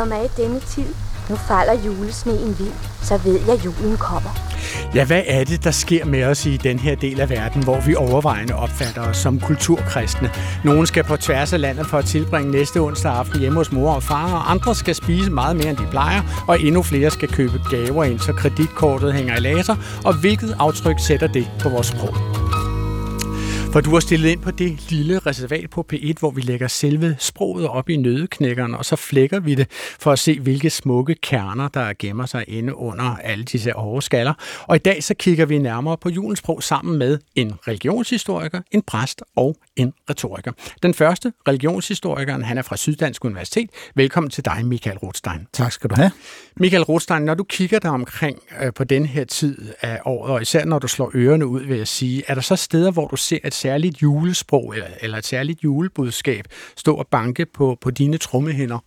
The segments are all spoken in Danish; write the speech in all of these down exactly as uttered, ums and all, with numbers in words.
holder mig i denne tid. Nu falder julesneen vild, så ved jeg, at julen kommer. Ja, hvad er det, der sker med os i den her del af verden, hvor vi overvejende opfatter os som kulturkristne? Nogle skal på tværs af landet for at tilbringe næste onsdag aften hjemme hos mor og far, og andre skal spise meget mere, end de plejer, og endnu flere skal købe gaver ind, så kreditkortet hænger i laser. Og hvilket aftryk sætter det på vores sprog? For du har stillet ind på det lille reservat på P et, hvor vi lægger selve sproget op i nøddeknækkeren, og så flækker vi det for at se, hvilke smukke kerner, der gemmer sig inde under alle disse overskaller. Og i dag så kigger vi nærmere på julens sprog sammen med en religionshistoriker, en præst og en retoriker. Den første, religionshistorikeren, han er fra Syddansk Universitet. Velkommen til dig, Michael Rothstein. Tak skal du have. Michael Rothstein, når du kigger dig omkring øh, på den her tid af året, og især når du slår ørerne ud, vil jeg sige, er der så steder, hvor du ser et særligt julesprog eller, eller et særligt julebudskab stå og banke på, på dine trommehinder?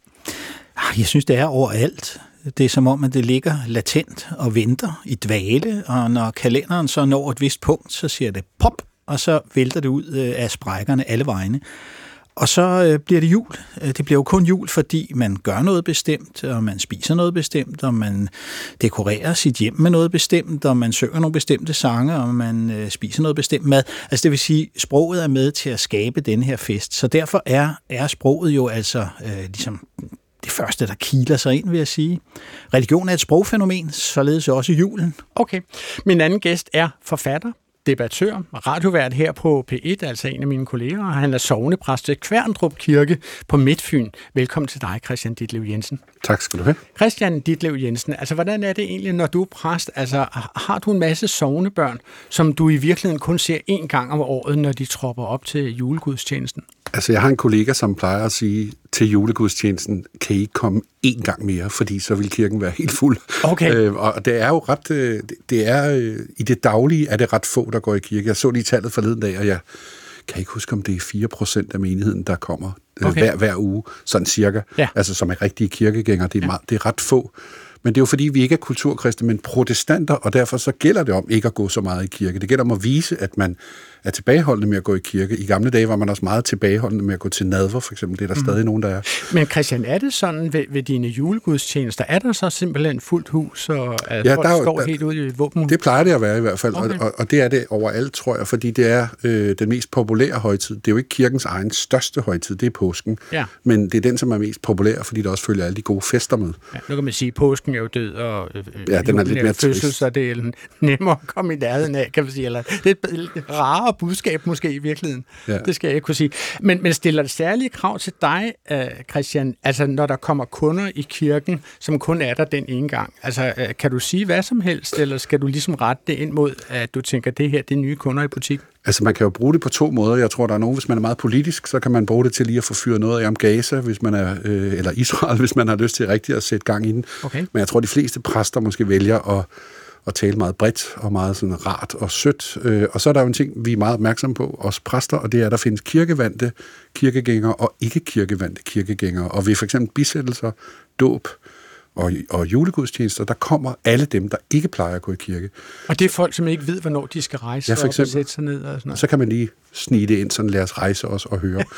Jeg synes, det er overalt. Det er som om, at det ligger latent og venter i dvale, og når kalenderen så når et vist punkt, så siger det pop, og så vælter det ud af sprækkerne alle vegne. Og så øh, bliver det jul. Det bliver jo kun jul, fordi man gør noget bestemt, og man spiser noget bestemt, og man dekorerer sit hjem med noget bestemt, og man synger nogle bestemte sange, og man øh, spiser noget bestemt mad. Altså det vil sige, sproget er med til at skabe denne her fest. Så derfor er, er sproget jo altså øh, ligesom det første, der kiler sig ind, vil jeg sige. Religion er et sprogfænomen, således også julen. Okay. Min anden gæst er forfatter, debattør og radiovært her på P et, altså en af mine kolleger, og han er sognepræst ved Kværndrup Kirke på Midtfyn. Velkommen til dig, Christian Ditlev Jensen. Tak skal du have. Christian Ditlev Jensen, altså hvordan er det egentlig, når du er præst? Altså har du en masse sognebørn, som du i virkeligheden kun ser én gang om året, når de tropper op til julegudstjenesten? Altså jeg har en kollega, som plejer at sige til julegudstjenesten, kan I ikke komme én gang mere, fordi så vil kirken være helt fuld. Okay. Øh, og det er jo ret, øh, det er øh, i det daglige er det ret få, der går i kirke. Jeg så lige tallet forleden dag, og jeg kan ikke huske, om det er fire procent af menigheden, der kommer øh, okay. hver, hver uge, sådan cirka, ja. Altså som er rigtige kirkegængere. Det er, ja. meget, det er ret få. Men det er jo fordi, vi ikke er kulturkristne, men protestanter, og derfor så gælder det om ikke at gå så meget i kirke. Det gælder om at vise, at man er tilbageholdende med at gå i kirke. I gamle dage var man også meget tilbageholdende med at gå til nadver, for eksempel. Det er der mm. stadig nogen, der er. Men Christian, er det sådan ved, ved dine julegudstjenester? Er der så simpelthen fuldt hus, og at ja, folk der, står der, helt ude i våbenhuset? Det plejer det at være i hvert fald, okay. og, og det er det overalt, tror jeg, fordi det er øh, den mest populære højtid. Det er jo ikke kirkens egen største højtid, det er påsken. Ja. Men det er den, som er mest populær, fordi der også følger alle de gode fester med. Ja, nu kan man sige, at påsken er jo død, og øh, ja, den er lidt mere fødsel, så det er nemmere at komme i nærheden af, kan man sige. Eller det er et rarere budskab måske i virkeligheden. Ja. Det skal jeg ikke kunne sige. Men, men stiller det særlige krav til dig, uh, Christian, altså når der kommer kunder i kirken, som kun er der den ene gang? Altså uh, kan du sige hvad som helst, eller skal du ligesom rette det ind mod, at du tænker, det her det er nye kunder i butikken? Altså man kan jo bruge det på to måder. Jeg tror, der er nogen, hvis man er meget politisk, så kan man bruge det til lige at få fyret noget af om Gaza, hvis man er, øh, eller Israel, hvis man har lyst til rigtigt at sætte gang i den. Okay. Men jeg tror, de fleste præster måske vælger at, at tale meget bredt og meget sådan rart og sødt. Øh, og så er der jo en ting, vi er meget opmærksomme på, os præster, og det er, at der findes kirkevandte kirkegængere og ikke kirkevandte kirkegængere. Og ved for eksempel bisættelser, dåb, Og, og julegudstjenester, der kommer alle dem, der ikke plejer at gå i kirke. Og det er folk, som ikke ved, hvornår de skal rejse ja, for eksempel, op og sætte sig ned og sådan noget. Så kan man lige snige det ind, sådan lad os rejse os og høre.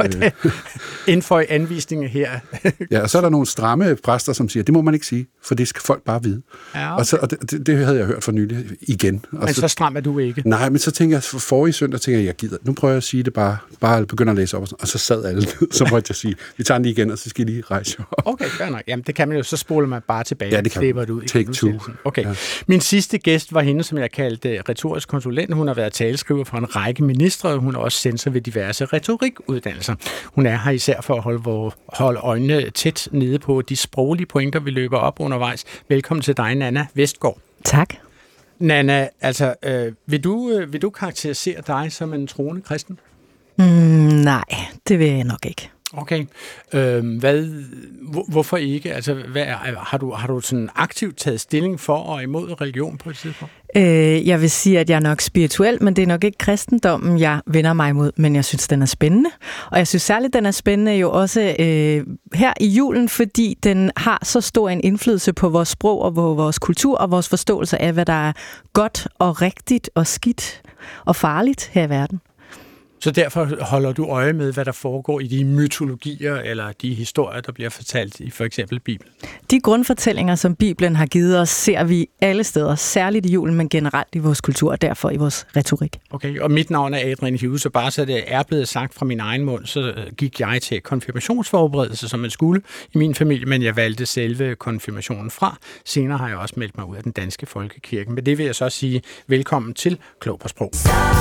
Inden for anvisninger her. Ja, og så er der nogle stramme præster, som siger, det må man ikke sige, for det skal folk bare vide. Ja, okay. Og, så, og det, det havde jeg hørt for nylig igen. Og men så, så stram er du ikke? Nej, men så tænker jeg, for forrige søndag tænker jeg, jeg gider. Nu prøver jeg at sige det bare, bare begynder at læse op, og, sådan, og så sad alle ned, så måtte jeg sige, vi tager den lige igen, og så skal I lige rejse op. Okay, fair nok. Jamen, det kan man jo, så spoler man bare tilbage. Ja, det kan man. Det ud Take two. Okay. Ja. Min sidste gæst var hende, som jeg kaldte retorisk konsulent. Hun har været taleskriver for en række ministre, og hun er også censor ved diverse retorikuddannelser. Hun er her især for at holde, holde øjnene tæt nede på de sproglige pointer, vi løber op undervejs. Velkommen til dig, Nanna Vestgaard. Tak. Nanna, altså, øh, vil, du, øh, vil du karakterisere dig som en troende kristen? Mm, nej, det vil jeg nok ikke. Okay. Øh, hvad, hvor, hvorfor ikke? Altså, hvad, har du, har du sådan aktivt taget stilling for og imod religion på et tidspunkt? Øh, jeg vil sige, at jeg er nok spirituel, men det er nok ikke kristendommen, jeg vender mig imod, men jeg synes, den er spændende. Og jeg synes særligt, den er spændende jo også øh, her i julen, fordi den har så stor en indflydelse på vores sprog og på vores kultur og vores forståelse af, hvad der er godt og rigtigt og skidt og farligt her i verden. Så derfor holder du øje med, hvad der foregår i de mytologier eller de historier, der bliver fortalt i for eksempel Bibelen? De grundfortællinger, som Bibelen har givet os, ser vi alle steder, særligt i julen, men generelt i vores kultur og derfor i vores retorik. Okay, og mit navn er Adrian Hughes, og bare så det er blevet sagt fra min egen mund, så gik jeg til konfirmationsforberedelse, som man skulle i min familie, men jeg valgte selve konfirmationen fra. Senere har jeg også meldt mig ud af den danske folkekirke, men det vil jeg så sige velkommen til Klog på Sprog.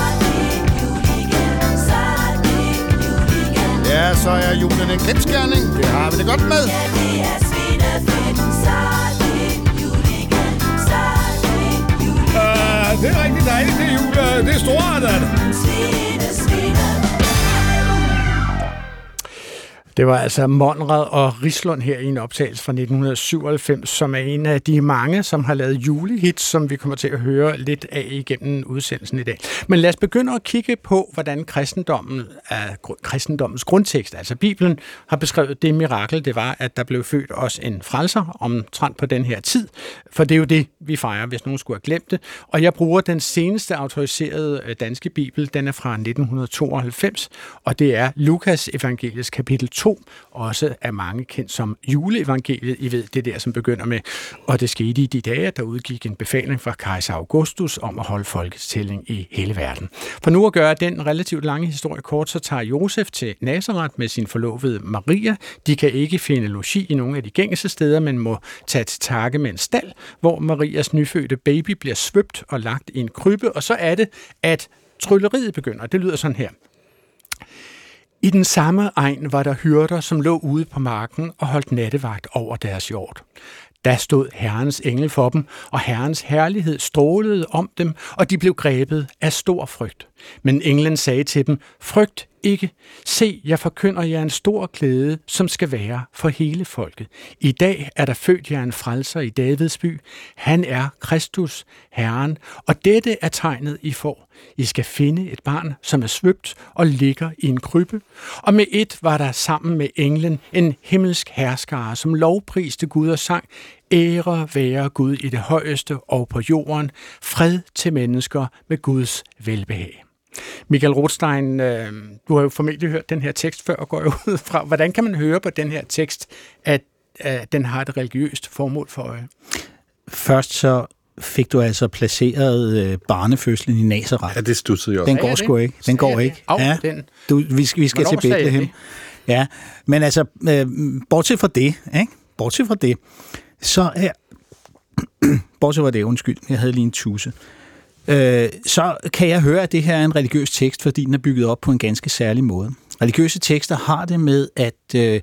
Ja, så er julen en kendsgerning. Det har vi det godt med. Ja, det er svinefedt. Så er det jul igen. Så er det jul igen. Uh, det er rigtig dejligt til jul. Det er storartet. Svine, svine. Det var altså Monrad og Rislund her i en optagelse fra nitten syvoghalvfems, som er en af de mange, som har lavet julehits, som vi kommer til at høre lidt af igennem udsendelsen i dag. Men lad os begynde at kigge på, hvordan kristendommen er, kristendommens grundtekst, altså Bibelen, har beskrevet det mirakel, det var, at der blev født os en frelser omtrent på den her tid. For det er jo det, vi fejrer, hvis nogen skulle have glemt det. Og jeg bruger den seneste autoriserede danske bibel, den er fra nitten tooghalvfems, og det er Lukas evangeliets kapitel to, også er mange kendt som juleevangeliet. I ved, det der, som begynder med, og det skete i de dage, at der udgik en befaling fra kejser Augustus om at holde folketælling i hele verden. For nu at gøre den relativt lange historie kort, så tager Josef til Nazaret med sin forlovede Maria. De kan ikke finde logi i nogle af de gængse steder, men må tage til takke med en stald, hvor Marias nyfødte baby bliver svøbt og lagt i en krybbe, og så er det, at trylleriet begynder. Det lyder sådan her. I den samme egn var der hyrder, som lå ude på marken og holdt nattevagt over deres hjord. Da stod Herrens engel for dem, og Herrens herlighed strålede om dem, og de blev grebet af stor frygt. Men englen sagde til dem, frygt ikke. Se, jeg forkynder jer en stor glæde, som skal være for hele folket. I dag er der født jer en frelser i Davids by. Han er Kristus, Herren, og dette er tegnet, I får. I skal finde et barn, som er svøbt og ligger i en krybbe. Og med et var der sammen med englen en himmelsk herskare, som lovpriste Gud og sang, ære være Gud i det højeste og på jorden, fred til mennesker med Guds velbehag. Michael Rothstein, øh, du har jo formentlig hørt den her tekst før og går jo ud fra. Hvordan kan man høre på den her tekst, at, at den har et religiøst formål for øje? Først så fik du altså placeret øh, barnefødslen i Nazaret. Ja, det studsede jeg også. Den går ja, sgu ikke. Den går ikke. Au, ja. den. Du, vi skal, vi skal til Bethlehem. Ja, men altså, øh, bortset fra det, ikke? Bortset fra det, så er... bortset fra det, undskyld, jeg havde lige en tusse. Øh, så kan jeg høre, at det her er en religiøs tekst, fordi den er bygget op på en ganske særlig måde. Religiøse tekster har det med at øh,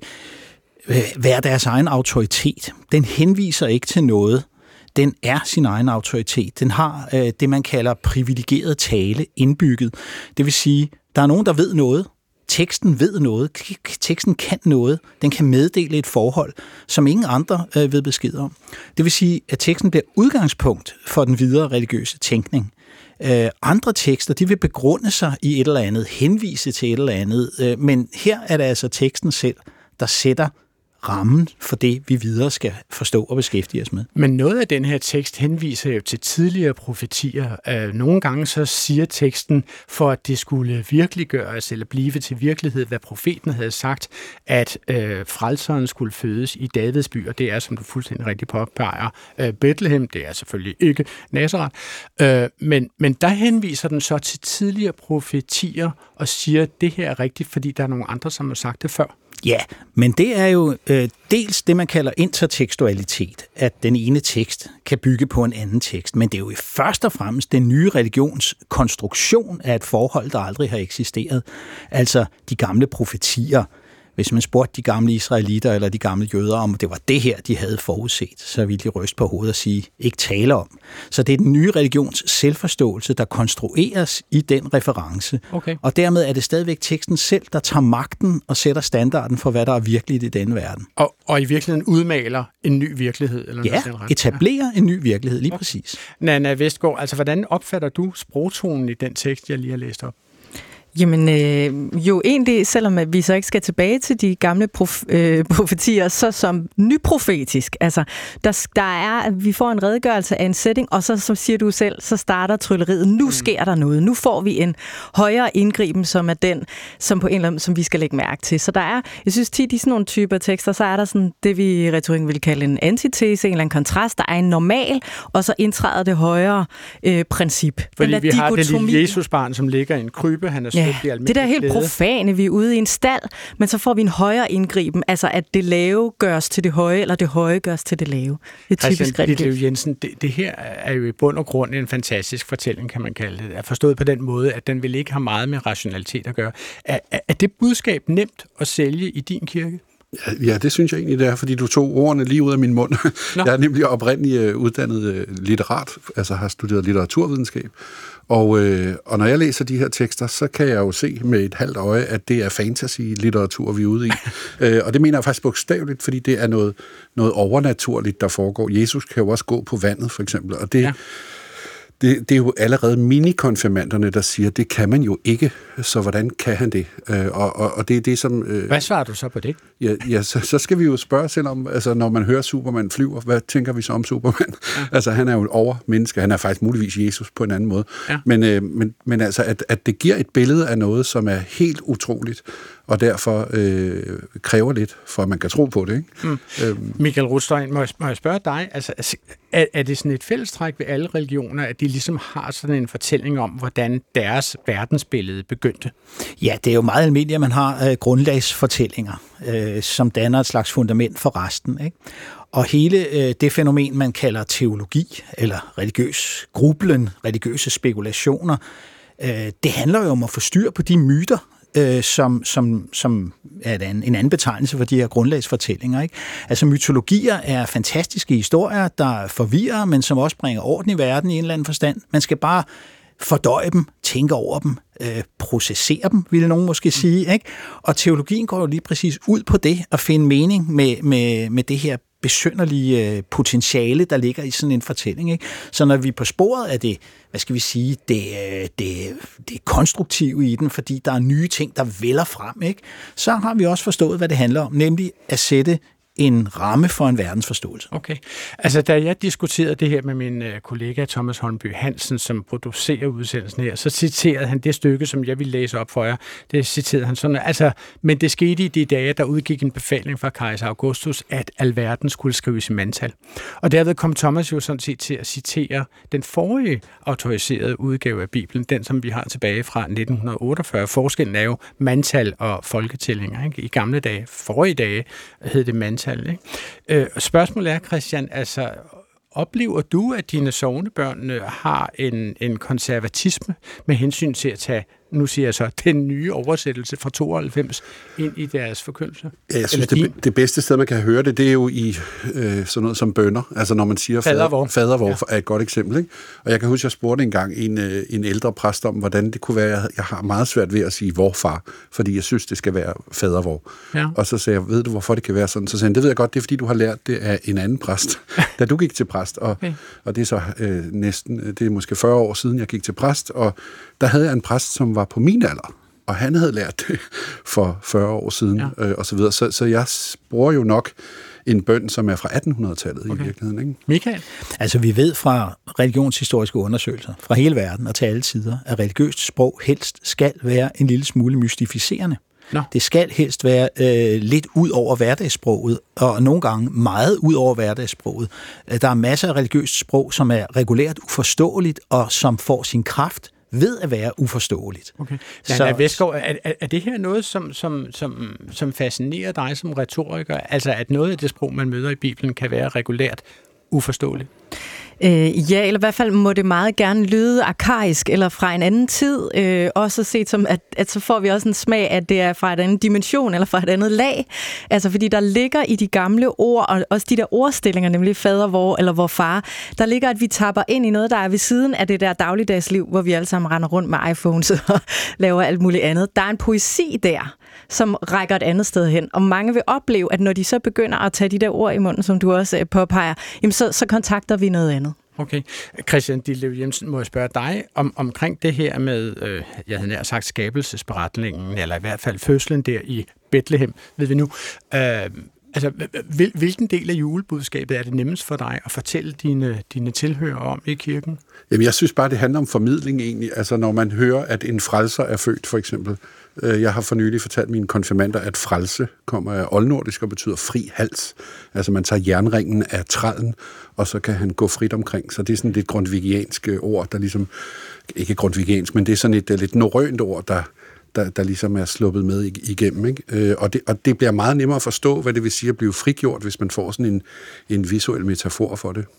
være deres egen autoritet. Den henviser ikke til noget. Den er sin egen autoritet. Den har øh, det, man kalder privilegeret tale indbygget. Det vil sige, der er nogen, der ved noget. Teksten ved noget. Teksten kan noget. Den kan meddele et forhold, som ingen andre øh, ved besked om. Det vil sige, at teksten bliver udgangspunkt for den videre religiøse tænkning. Øh, andre tekster, de vil begrunde sig i et eller andet, henvise til et eller andet, øh, men her er det altså teksten selv, der sætter rammen for det, vi videre skal forstå og beskæftige os med. Men noget af den her tekst henviser jo til tidligere profetier. Nogle gange så siger teksten, for at det skulle virkeliggøres eller blive til virkelighed, hvad profeten havde sagt, at øh, frelseren skulle fødes i Davids by, og det er, som du fuldstændig rigtig påpeger, øh, Bethlehem. Det er selvfølgelig ikke Nazaret. Øh, men, men der henviser den så til tidligere profetier og siger, at det her er rigtigt, fordi der er nogle andre, som har sagt det før. Ja, men det er jo øh, dels det, man kalder intertekstualitet, at den ene tekst kan bygge på en anden tekst, men det er jo først og fremmest den nye religions konstruktion af et forhold, der aldrig har eksisteret. Altså de gamle profetier. Hvis man spurgte de gamle israelitter eller de gamle jøder, om det var det her, de havde forudset, så ville de ryste på hovedet og sige, ikke tale om. Så det er den nye religions selvforståelse, der konstrueres i den reference. Okay. Og dermed er det stadigvæk teksten selv, der tager magten og sætter standarden for, hvad der er virkeligt i denne verden. Og, og i virkeligheden udmaler en ny virkelighed? Eller ja, etablerer en ny virkelighed, lige okay. præcis. Nanna Vestgaard, altså hvordan opfatter du sprogtonen i den tekst, jeg lige har læst op? Jamen, øh, jo egentlig, selvom at vi så ikke skal tilbage til de gamle prof, øh, profetier, så som nyprofetisk. Altså, der, der er, at vi får en redegørelse af en setting, og så, som siger du selv, så starter trylleriet. Nu mm. sker der noget. Nu får vi en højere indgriben, som er den, som på en eller anden, som vi skal lægge mærke til. Så der er, jeg synes tit i sådan nogle typer tekster, så er der sådan det, vi i retorikken vil kalde en antitese, en eller anden kontrast. Der er en normal, og så indtræder det højere øh, princip. Fordi vi har dikotomi. det lille Jesusbarn, som ligger i en krybe, han er Ja, det der er helt profane, vi er ude i en stald, men så får vi en højere indgriben, altså at det lave gøres til det høje, eller det høje gøres til det lave. Det er typisk religiøst. Jensen, det, det her er jo i bund og grund en fantastisk fortælling, kan man kalde det. Er forstået på den måde, at den vil ikke have meget med rationalitet at gøre. Er, er, er det budskab nemt at sælge i din kirke? Ja, det synes jeg egentlig, det er, fordi du tog ordene lige ud af min mund. Nå. Jeg er nemlig oprindeligt uddannet litterat, altså har studeret litteraturvidenskab. Og, øh, og når jeg læser de her tekster, så kan jeg jo se med et halvt øje, at det er fantasy-litteratur, vi er ude i. øh, og det mener jeg faktisk bogstaveligt, fordi det er noget, noget overnaturligt, der foregår. Jesus kan jo også gå på vandet, for eksempel. Og det, ja. det, det er jo allerede minikonfirmanderne, der siger, det kan man jo ikke, så hvordan kan han det? Øh, og, og, og det er det, som... Øh, hvad svarer du så på det? Ja, ja så, så skal vi jo spørge selv om, altså når man hører Superman flyver, hvad tænker vi så om Superman? Ja. Altså han er jo et overmenneske, han er faktisk muligvis Jesus på en anden måde. Ja. Men, øh, men, men altså, at, at det giver et billede af noget, som er helt utroligt, og derfor øh, kræver lidt, for at man kan tro på det. Ikke? Mm. Øhm. Michael Rutstein, må jeg, må jeg spørge dig, altså, er, er det sådan et fællestræk ved alle religioner, at de ligesom har sådan en fortælling om, hvordan deres verdensbillede begyndte? Ja, det er jo meget almindeligt, at man har øh, grundlagsfortællinger, øh, som danner et slags fundament for resten. Ikke? Og hele øh, det fænomen, man kalder teologi, eller religiøs grublen, religiøse spekulationer, øh, det handler jo om at få styr på de myter, øh, som, som, som er en, en anden betegnelse for de her grundlagsfortællinger. Ikke? Altså mytologier er fantastiske historier, der forvirrer, men som også bringer orden i verden i en eller anden forstand. Man skal bare fordøje dem, tænke over dem, øh, processere dem, ville nogen måske sige. Ikke? Og teologien går jo lige præcis ud på det, at finde mening med, med, med det her besynderlige potentiale, der ligger i sådan en fortælling. Ikke? Så når vi er på sporet af det, hvad skal vi sige, det, det, det konstruktive i den, fordi der er nye ting, der vælger frem, ikke? Så har vi også forstået, hvad det handler om, nemlig at sætte en ramme for en verdensforståelse. Okay. Altså, da jeg diskuterede det her med min øh, kollega Thomas Holmby Hansen, som producerer udsendelsen her, så citerede han det stykke, som jeg vil læse op for jer. Det citerede han sådan, altså, men det skete i de dage, der udgik en befaling fra kejser Augustus, at alverden skulle skrives i mandtal. Og derved kom Thomas jo sådan set til at citere den forrige autoriserede udgave af Bibelen, den som vi har tilbage fra nitten otteogfyrre. Forskellen er jo mandtal og folketællinger. Ikke? I gamle dage, forrige dage, hed det mandtal. Ikke? Øh, spørgsmålet er, Christian, altså, oplever du, at dine sognebørn har en, en konservatisme med hensyn til at tage, nu siger jeg så, den nye oversættelse fra tooghalvfems ind i deres forkyndelse? Ja, jeg synes, det, det bedste sted, man kan høre det, det er jo i øh, sådan noget som bønner. Altså når man siger fadervor, fadervor ja. er et godt eksempel. Ikke? Og jeg kan huske, jeg spurgte engang en, øh, en ældre præst om, hvordan det kunne være, jeg, jeg har meget svært ved at sige vorfar, fordi jeg synes, det skal være fadervor. Ja. Og så sagde jeg, ved du, hvorfor det kan være sådan? Så sagde han, det ved jeg godt, det er, fordi du har lært det af en anden præst, da du gik til præst. Og, okay. og det er så øh, næsten, det er måske fyrre år siden, jeg gik til præst, og der havde jeg en præst, som var på min alder, og han havde lært det for fyrre år siden, ja. øh, og så videre. Så, så jeg bruger jo nok en bøn, som er fra attenhundredetallet okay. i virkeligheden. Ikke? Michael? Altså, vi ved fra religionshistoriske undersøgelser fra hele verden og til alle tider, at religiøst sprog helst skal være en lille smule mystificerende. Nå. Det skal helst være øh, lidt ud over hverdagssproget, og nogle gange meget ud over hverdagssproget. Der er masser af religiøst sprog, som er regulært uforståeligt, og som får sin kraft ved at være uforståeligt. Okay. Så, Vestgaard, er, er, er det her noget, som, som, som, som fascinerer dig som retoriker? Altså, at noget af det sprog, man møder i Bibelen, kan være regulært uforståeligt? Øh, ja, eller i hvert fald må det meget gerne lyde arkaisk, eller fra en anden tid. Øh, også set som, at, at så får vi også en smag, at det er fra en anden dimension, eller fra et andet lag. Altså, fordi der ligger i de gamle ord, og også de der ordstillinger, nemlig fader, vor eller vor far, der ligger, at vi tapper ind i noget, der er ved siden af det der dagligdagsliv, hvor vi alle sammen render rundt med iPhones og laver alt muligt andet. Der er en poesi der, som rækker et andet sted hen. Og mange vil opleve, at når de så begynder at tage de der ord i munden, som du også påpeger, jamen så, så kontakter vi noget andet. Okay. Christian Ditlev Jensen, må jeg spørge dig om, omkring det her med, øh, jeg havde nær sagt skabelsesberetningen, eller i hvert fald fødslen der i Bethlehem, ved vi nu. Øh, altså, hvil, hvilken del af julebudskabet er det nemmest for dig at fortælle dine, dine tilhører om i kirken? Jamen, jeg synes bare, det handler om formidling egentlig. Altså, når man hører, at en frelser er født, for eksempel. Jeg har for nylig fortalt mine konfirmander, at frelse kommer af oldnordisk og betyder fri hals. Altså, man tager jernringen af trællen, og så kan han gå frit omkring. Så det er sådan lidt grundvigiansk ord, der ligesom, ikke grundvigiansk, men det er sådan et lidt norrønt ord, der, der, der ligesom er sluppet med igennem. Ikke? Og, det, og det bliver meget nemmere at forstå, hvad det vil sige at blive frigjort, hvis man får sådan en, en visuel metafor for det.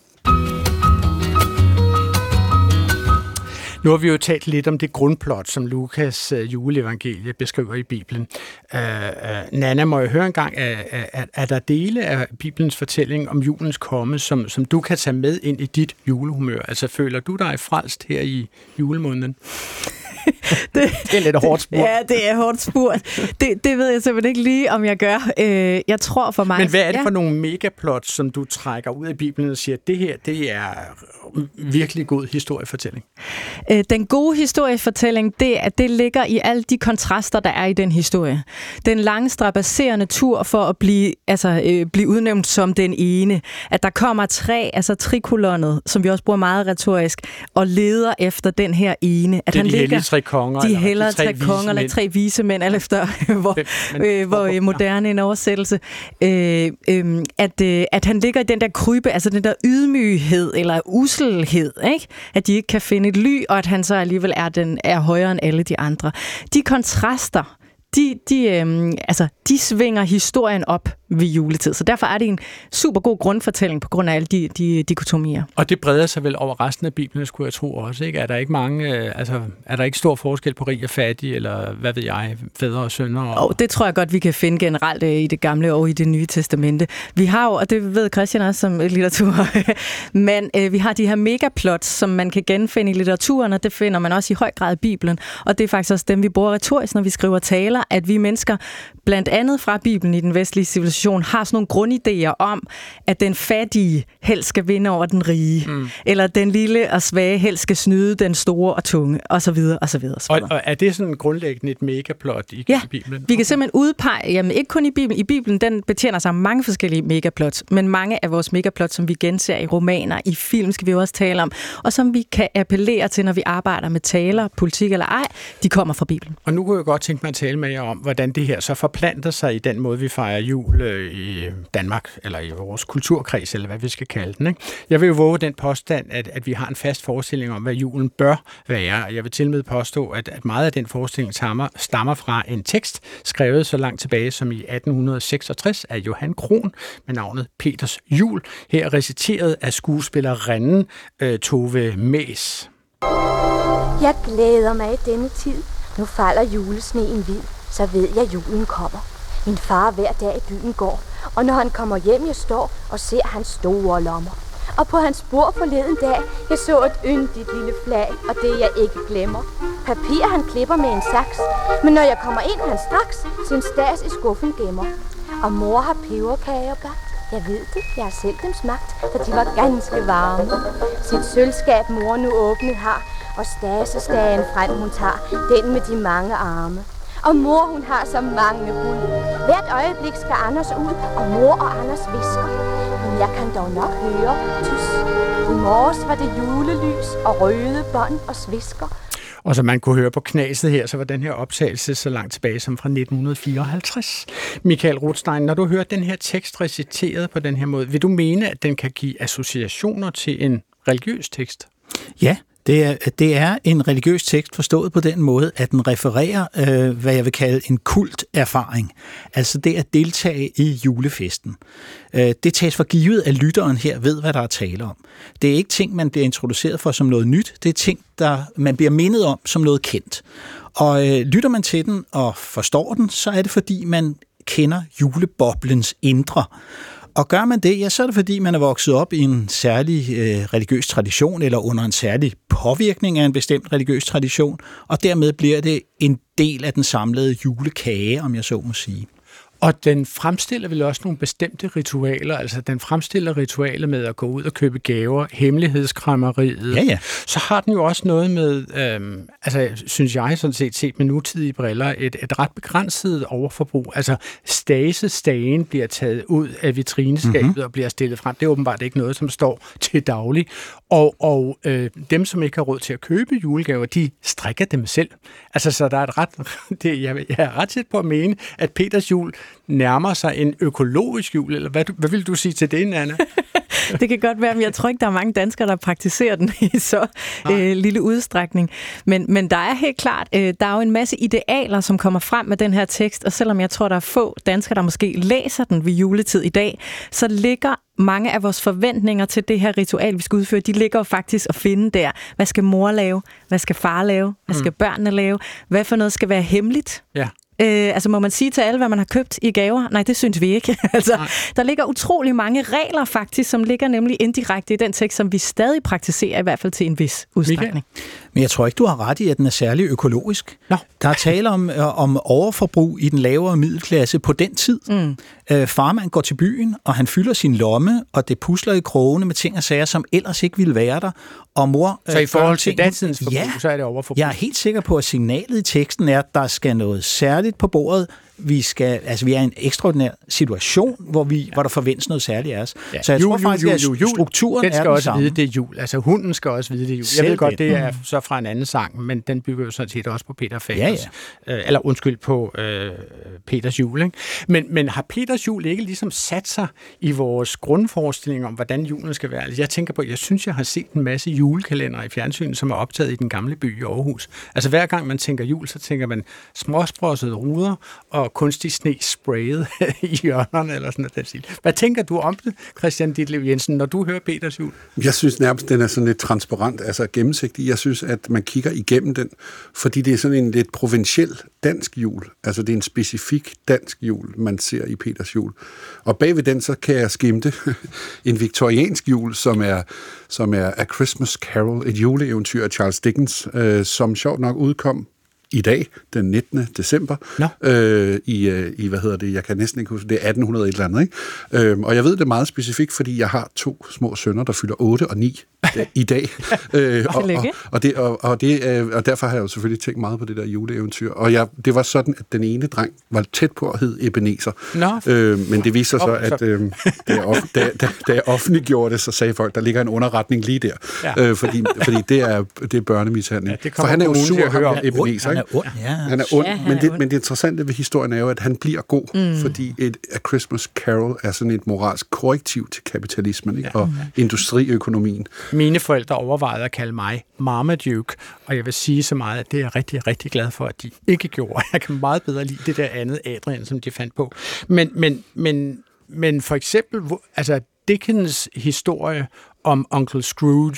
Nu har vi jo talt lidt om det grundplot, som Lukas uh, juleevangelie beskriver i Bibelen. Uh, uh, Nana, må jeg høre engang, er, er, er der dele af Bibelens fortælling om julens komme, som, som du kan tage med ind i dit julehumør? Altså, føler du dig frelst her i julemåneden? det, det er lidt hårdt spurgt. Ja, det er hårdt spurgt. Det, det ved jeg simpelthen ikke lige, om jeg gør. Øh, jeg tror for mig... Men hvad er det ja. for nogle megaplots, som du trækker ud af Bibelen og siger, at det her, det er virkelig god historiefortælling? Øh, den gode historiefortælling, det, det ligger i alle de kontraster, der er i den historie. Den lange, strabasserende tur for at blive, altså, øh, blive udnævnt som den ene. At der kommer tre, altså trikolonnet, som vi også bruger meget retorisk, og leder efter den her ene. At det er han de ligger, hellige tre konger. De eller hellige de tre, tre konger, eller tre vise mænd, alt efter, hvor, men, øh, hvor øh, moderne en oversættelse. Øh, øh, at, øh, at han ligger i den der krybe, altså den der ydmyghed, eller uselhed, ikke? At de ikke kan finde et ly, og at han så alligevel er, den, er højere end alle de andre. De kontraster, de, de, øh, altså, de svinger historien op ved juletid. Så derfor er det en super god grundfortælling på grund af alle de, de dikotomier. Og det breder sig vel over resten af Bibelen, skulle jeg tro også, ikke? Er der ikke mange, øh, altså, er der ikke stor forskel på rig og fattig, eller hvad ved jeg, fædre og sønner? Og... Oh, det tror jeg godt, vi kan finde generelt øh, i det gamle og i det nye testamente. Vi har jo, og det ved Christian også som litteratur, men øh, vi har de her megaplots, som man kan genfinde i litteraturen, og det finder man også i høj grad i Bibelen. Og det er faktisk også dem, vi bruger retorisk, når vi skriver taler, at vi mennesker, blandt andet fra Bibelen i den vestlige civilisation, har sådan nogle grundidéer om, at den fattige helst skal vinde over den rige, mm. eller den lille og svage helst skal snyde den store og tunge, og så videre, og så videre. Og, så videre. og, og er det sådan grundlæggende et megaplot i ja, Bibelen? Vi kan simpelthen udpege, jamen ikke kun i Bibelen, i Bibelen den betjener sig mange forskellige megaplots, men mange af vores megaplots, som vi genser i romaner, i film skal vi jo også tale om, og som vi kan appellere til, når vi arbejder med taler, politik eller ej, de kommer fra Bibelen. Og nu kunne jeg godt tænke mig at tale med jer om, hvordan det her så forplanter sig i den måde, vi fejrer jul øh, i Danmark, eller i vores kulturkreds, eller hvad vi skal kalde den. Ikke? Jeg vil jo våge den påstand, at, at vi har en fast forestilling om, hvad julen bør være, og jeg vil til med påstå, at, at meget af den forestilling stammer, stammer fra en tekst, skrevet så langt tilbage som i atten seksogtres af Johan Krohn, med navnet Peters Jul, her reciteret af skuespillerinden øh, Tove Mæs. Jeg glæder mig i denne tid. Nu falder julesneen hvid, så ved jeg, at julen kommer. Min far hver dag i byen går, og når han kommer hjem, jeg står og ser hans store lommer. Og på hans bord forleden dag, jeg så et yndigt lille flag, og det jeg ikke glemmer. Papir han klipper med en saks, men når jeg kommer ind, han straks sin stas i skuffen gemmer. Og mor har peberkager bagt. Jeg ved det, jeg har selv dem smagt, for de var ganske varme. Sit sølvskab mor nu åbnet har, og stasestagen frem hun tager, den med de mange arme. Og mor, hun har så mange bud. Hvert øjeblik skal Anders ud, og mor og Anders visker. Men jeg kan dog nok høre, tys. I morges var det julelys og røde bånd og svisker. Og som man kunne høre på knaset her, så var den her optagelse så langt tilbage som fra nitten fireoghalvtreds. Michael Rothstein, når du hører den her tekst reciteret på den her måde, vil du mene, at den kan give associationer til en religiøs tekst? Ja. Det er, det er en religiøs tekst forstået på den måde, at den refererer, øh, hvad jeg vil kalde en kulterfaring. Altså det at deltage i julefesten. Øh, det tages for givet, at lytteren her ved, hvad der er tale om. Det er ikke ting, man bliver introduceret for som noget nyt. Det er ting, der man bliver mindet om som noget kendt. Og øh, lytter man til den og forstår den, så er det fordi, man kender juleboblens indre. Og gør man det, ja, så er det fordi, man er vokset op i en særlig øh, religiøs tradition, eller under en særlig påvirkning af en bestemt religiøs tradition, og dermed bliver det en del af den samlede julekage, om jeg så må sige. Og den fremstiller vel også nogle bestemte ritualer, altså den fremstiller ritualer med at gå ud og købe gaver, hemmelighedskræmmeriet. Ja, ja. Så har den jo også noget med, øhm, altså synes jeg sådan set, set med nutidige briller, et, et ret begrænset overforbrug. Altså stase-stagen bliver taget ud af vitrineskabet mm-hmm. og bliver stillet frem. Det er åbenbart ikke noget, som står til daglig. Og, og øh, dem, som ikke har råd til at købe julegaver, de strikker dem selv. Altså, så der er et ret, det, jeg, jeg er ret tæt på at mene, at Peters jul nærmer sig en økologisk jul, eller hvad, hvad vil du sige til det, Anna? Det kan godt være, men jeg tror ikke, der er mange danskere, der praktiserer den i så øh, lille udstrækning. Men, men der er helt klart, øh, der er jo en masse idealer, som kommer frem med den her tekst, og selvom jeg tror, der er få danskere, der måske læser den ved juletid i dag, så ligger mange af vores forventninger til det her ritual, vi skal udføre, de ligger jo faktisk at finde der. Hvad skal mor lave? Hvad skal far lave? Hvad skal mm. børnene lave? Hvad for noget skal være hemmeligt? Ja. Øh, altså må man sige til alle, hvad man har købt i gaver? Nej, det synes vi ikke. altså, der ligger utrolig mange regler faktisk, som ligger nemlig indirekte i den tekst, som vi stadig praktiserer, i hvert fald til en vis udstrækning. Men jeg tror ikke, du har ret i, at den er særlig økologisk. Nå. Der er tale om, om overforbrug i den lavere middelklasse på den tid. Mm. Øh, farmand går til byen, og han fylder sin lomme, og det pusler i krogene med ting og sager, som ellers ikke ville være der. Og mor, så i forhold til ting, datidens forbrug, ja, så er det overforbrug? Jeg er helt sikker på, at signalet i teksten er, at der skal noget særligt på bordet. Vi skal, altså vi er i en ekstraordinær situation, hvor vi, ja. hvor der forventes noget særligt af os. Ja. Så jeg jul, tror faktisk, jul, at jul, jul. strukturen den skal er den også samme. vide, det er jul. Altså hunden skal også vide, det er jul. Selv jeg ved godt, det er mm. så fra en anden sang, men den bygger jo sådan set også på Peter Fagers. Ja, ja. Øh, eller undskyld, på øh, Peters jul. Ikke? Men, men har Peters jul ikke ligesom sat sig i vores grundforestilling om, hvordan julen skal være? Altså, jeg tænker på, jeg synes, jeg har set en masse julekalender i fjernsynet, som er optaget i den gamle by i Aarhus. Altså hver gang man tænker jul, så tænker man småsprossede ruder og kunstig sne sprayet i hjørnerne eller sådan noget. Hvad tænker du om det, Christian Ditlev Jensen, når du hører Peters jul? Jeg synes nærmest, den er sådan lidt transparent, altså gennemsigtig. Jeg synes, at man kigger igennem den, fordi det er sådan en lidt provinciel dansk jul. Altså det er en specifik dansk jul, man ser i Peters jul. Og bagved den, så kan jeg skimte en viktoriansk jul, som er, som er A Christmas Carol, et juleeventyr af Charles Dickens, øh, som sjovt nok udkom i dag, den nittende december, no. øh, i, i, hvad hedder det, jeg kan næsten ikke huske, det er atten hundrede et eller andet, ikke? Øh, og jeg ved det meget specifikt, fordi jeg har to små sønner, der fylder otte og ni i dag. øh, og, og, og, det, og, og, det, øh, og derfor har jeg jo selvfølgelig tænkt meget på det der juleeventyr. Og jeg, det var sådan, at den ene dreng var tæt på at hedde Ebenezer. No. Øh, men det viser sig så, at øh, da, jeg off, da, da, da jeg offentliggjorde det, så sagde folk, der ligger en underretning lige der. Ja. Øh, fordi, fordi det er, det er børnemishandling. Ja, For han er jo sur, ham der Ebenezer. Han er ond, ja. Han er ond, ja, men, det, men det interessante ved historien er jo, at han bliver god, mm. fordi et A Christmas Carol er sådan et moralsk korrektiv til kapitalismen, ikke? Ja. Og industriøkonomien. Mine forældre overvejede at kalde mig Marmaduke, og jeg vil sige så meget, at det er jeg rigtig, rigtig glad for, at de ikke gjorde. Jeg kan meget bedre lide det der andet Adrian, som de fandt på. Men, men, men, men for eksempel, altså Dickens historie om Onkel Scrooge,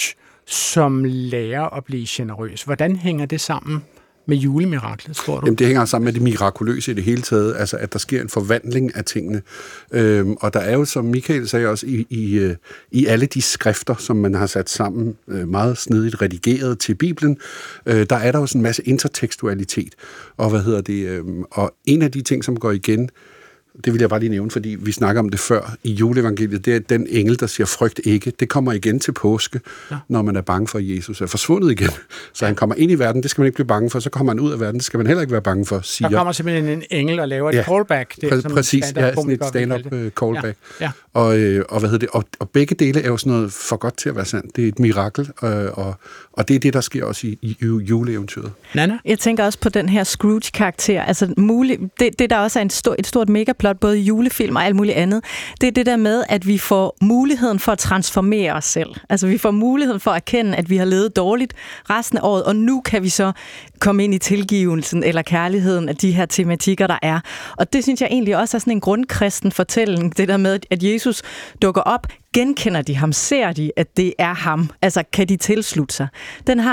som lærer at blive generøs. Hvordan hænger det sammen med julemiraklet, tror du? Jamen, det hænger sammen med det mirakuløse i det hele taget, altså at der sker en forvandling af tingene. Øhm, og der er jo, som Michael sagde også, i, i, i alle de skrifter, som man har sat sammen, øh, meget snedigt redigeret til Bibelen, øh, der er der jo sådan en masse intertekstualitet. Og hvad hedder det? Øh, og en af de ting, som går igen, det vil jeg bare lige nævne, fordi vi snakker om det før i juleevangeliet, det er den engel, der siger frygt ikke. Det kommer igen til påske, ja. Når man er bange for, at Jesus er forsvundet igen. Så han kommer ind i verden, det skal man ikke blive bange for. Så kommer han ud af verden, det skal man heller ikke være bange for, siger. Der kommer simpelthen en engel og laver et ja. callback. Det, Præ- som præcis, ja, sådan et stand-up callback. Ja. Ja. Og, øh, og, hvad hedder det? Og, og begge dele er jo sådan noget for godt til at være sandt. Det er et mirakel, øh, og, og det er det, der sker også i, i juleeventyret. Nana? Jeg tænker også på den her Scrooge-karakter. Altså, mulig, det, det der også er en stor, et stort megaplot, både i julefilm og alt muligt andet, det er det der med, at vi får muligheden for at transformere os selv. Altså, vi får muligheden for at erkende, at vi har levet dårligt resten af året, og nu kan vi så komme ind i tilgivelsen eller kærligheden af de her tematikker, der er. Og det synes jeg egentlig også er sådan en grundkristen fortælling, det der med, at Jesus dukker op, genkender de ham, ser de, at det er ham, altså kan de tilslutte sig. Den har vi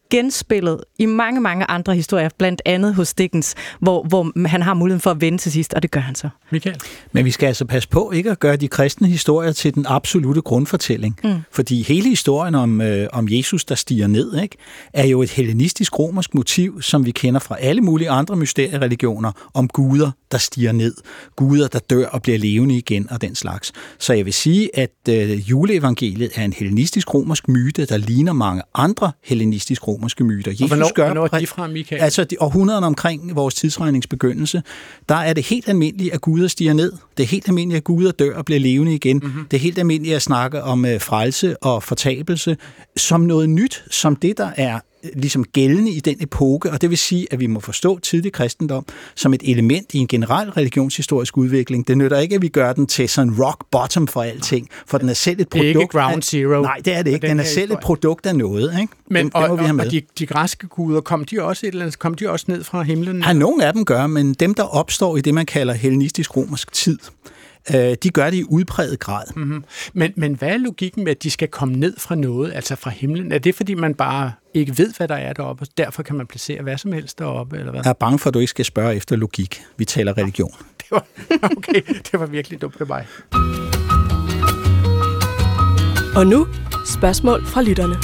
genspillet i mange, mange andre historier, blandt andet hos Dickens, hvor, hvor han har muligheden for at vende til sidst, og det gør han så. Michael? Men vi skal altså passe på ikke at gøre de kristne historier til den absolute grundfortælling. Mm. Fordi hele historien om, øh, om Jesus, der stiger ned, ikke, er jo et hellenistisk romersk motiv, som vi kender fra alle mulige andre mysteriereligioner, om guder, der stiger ned. Guder, der dør og bliver levende igen og den slags. Så jeg vil sige, at øh, juleevangeliet er en hellenistisk romersk myte, der ligner mange andre hellenistisk romerske myter. Jesus hvornår, gør, hvornår er de fra, Michael? Altså de århundrederne omkring vores tidsregnings begyndelse, der er det helt almindeligt, at guder stiger ned. Det er helt almindeligt, at guder dør og bliver levende igen. Mm-hmm. Det er helt almindeligt at snakke om uh, frelse og fortabelse som noget nyt, som det, der er ligesom gældende i den epoke, og det vil sige, at vi må forstå tidlig kristendom som et element i en generel religionshistorisk udvikling. Det nytter ikke, at vi gør den til sådan rock bottom for alting, for den er selv et produkt. Det er ikke ground zero. Nej, det er det ikke. Den, den er selv historie. Et produkt af noget, ikke? Men, den, og, den må vi have med. og de, de græske guder, kom de også et eller andet, kom de også ned fra himlen? Ja, nogle af dem gør, men dem, der opstår i det, man kalder hellenistisk romersk tid, de gør det i udpræget grad. Mm-hmm. Men, men hvad er logikken med, at de skal komme ned fra noget, altså fra himlen? Er det, fordi man bare ikke ved, hvad der er deroppe, og derfor kan man placere hvad som helst deroppe? Eller hvad? Jeg er bange for, at du ikke skal spørge efter logik. Vi taler religion. Det var, okay, det var virkelig dumt af mig. Og nu spørgsmål fra lytterne.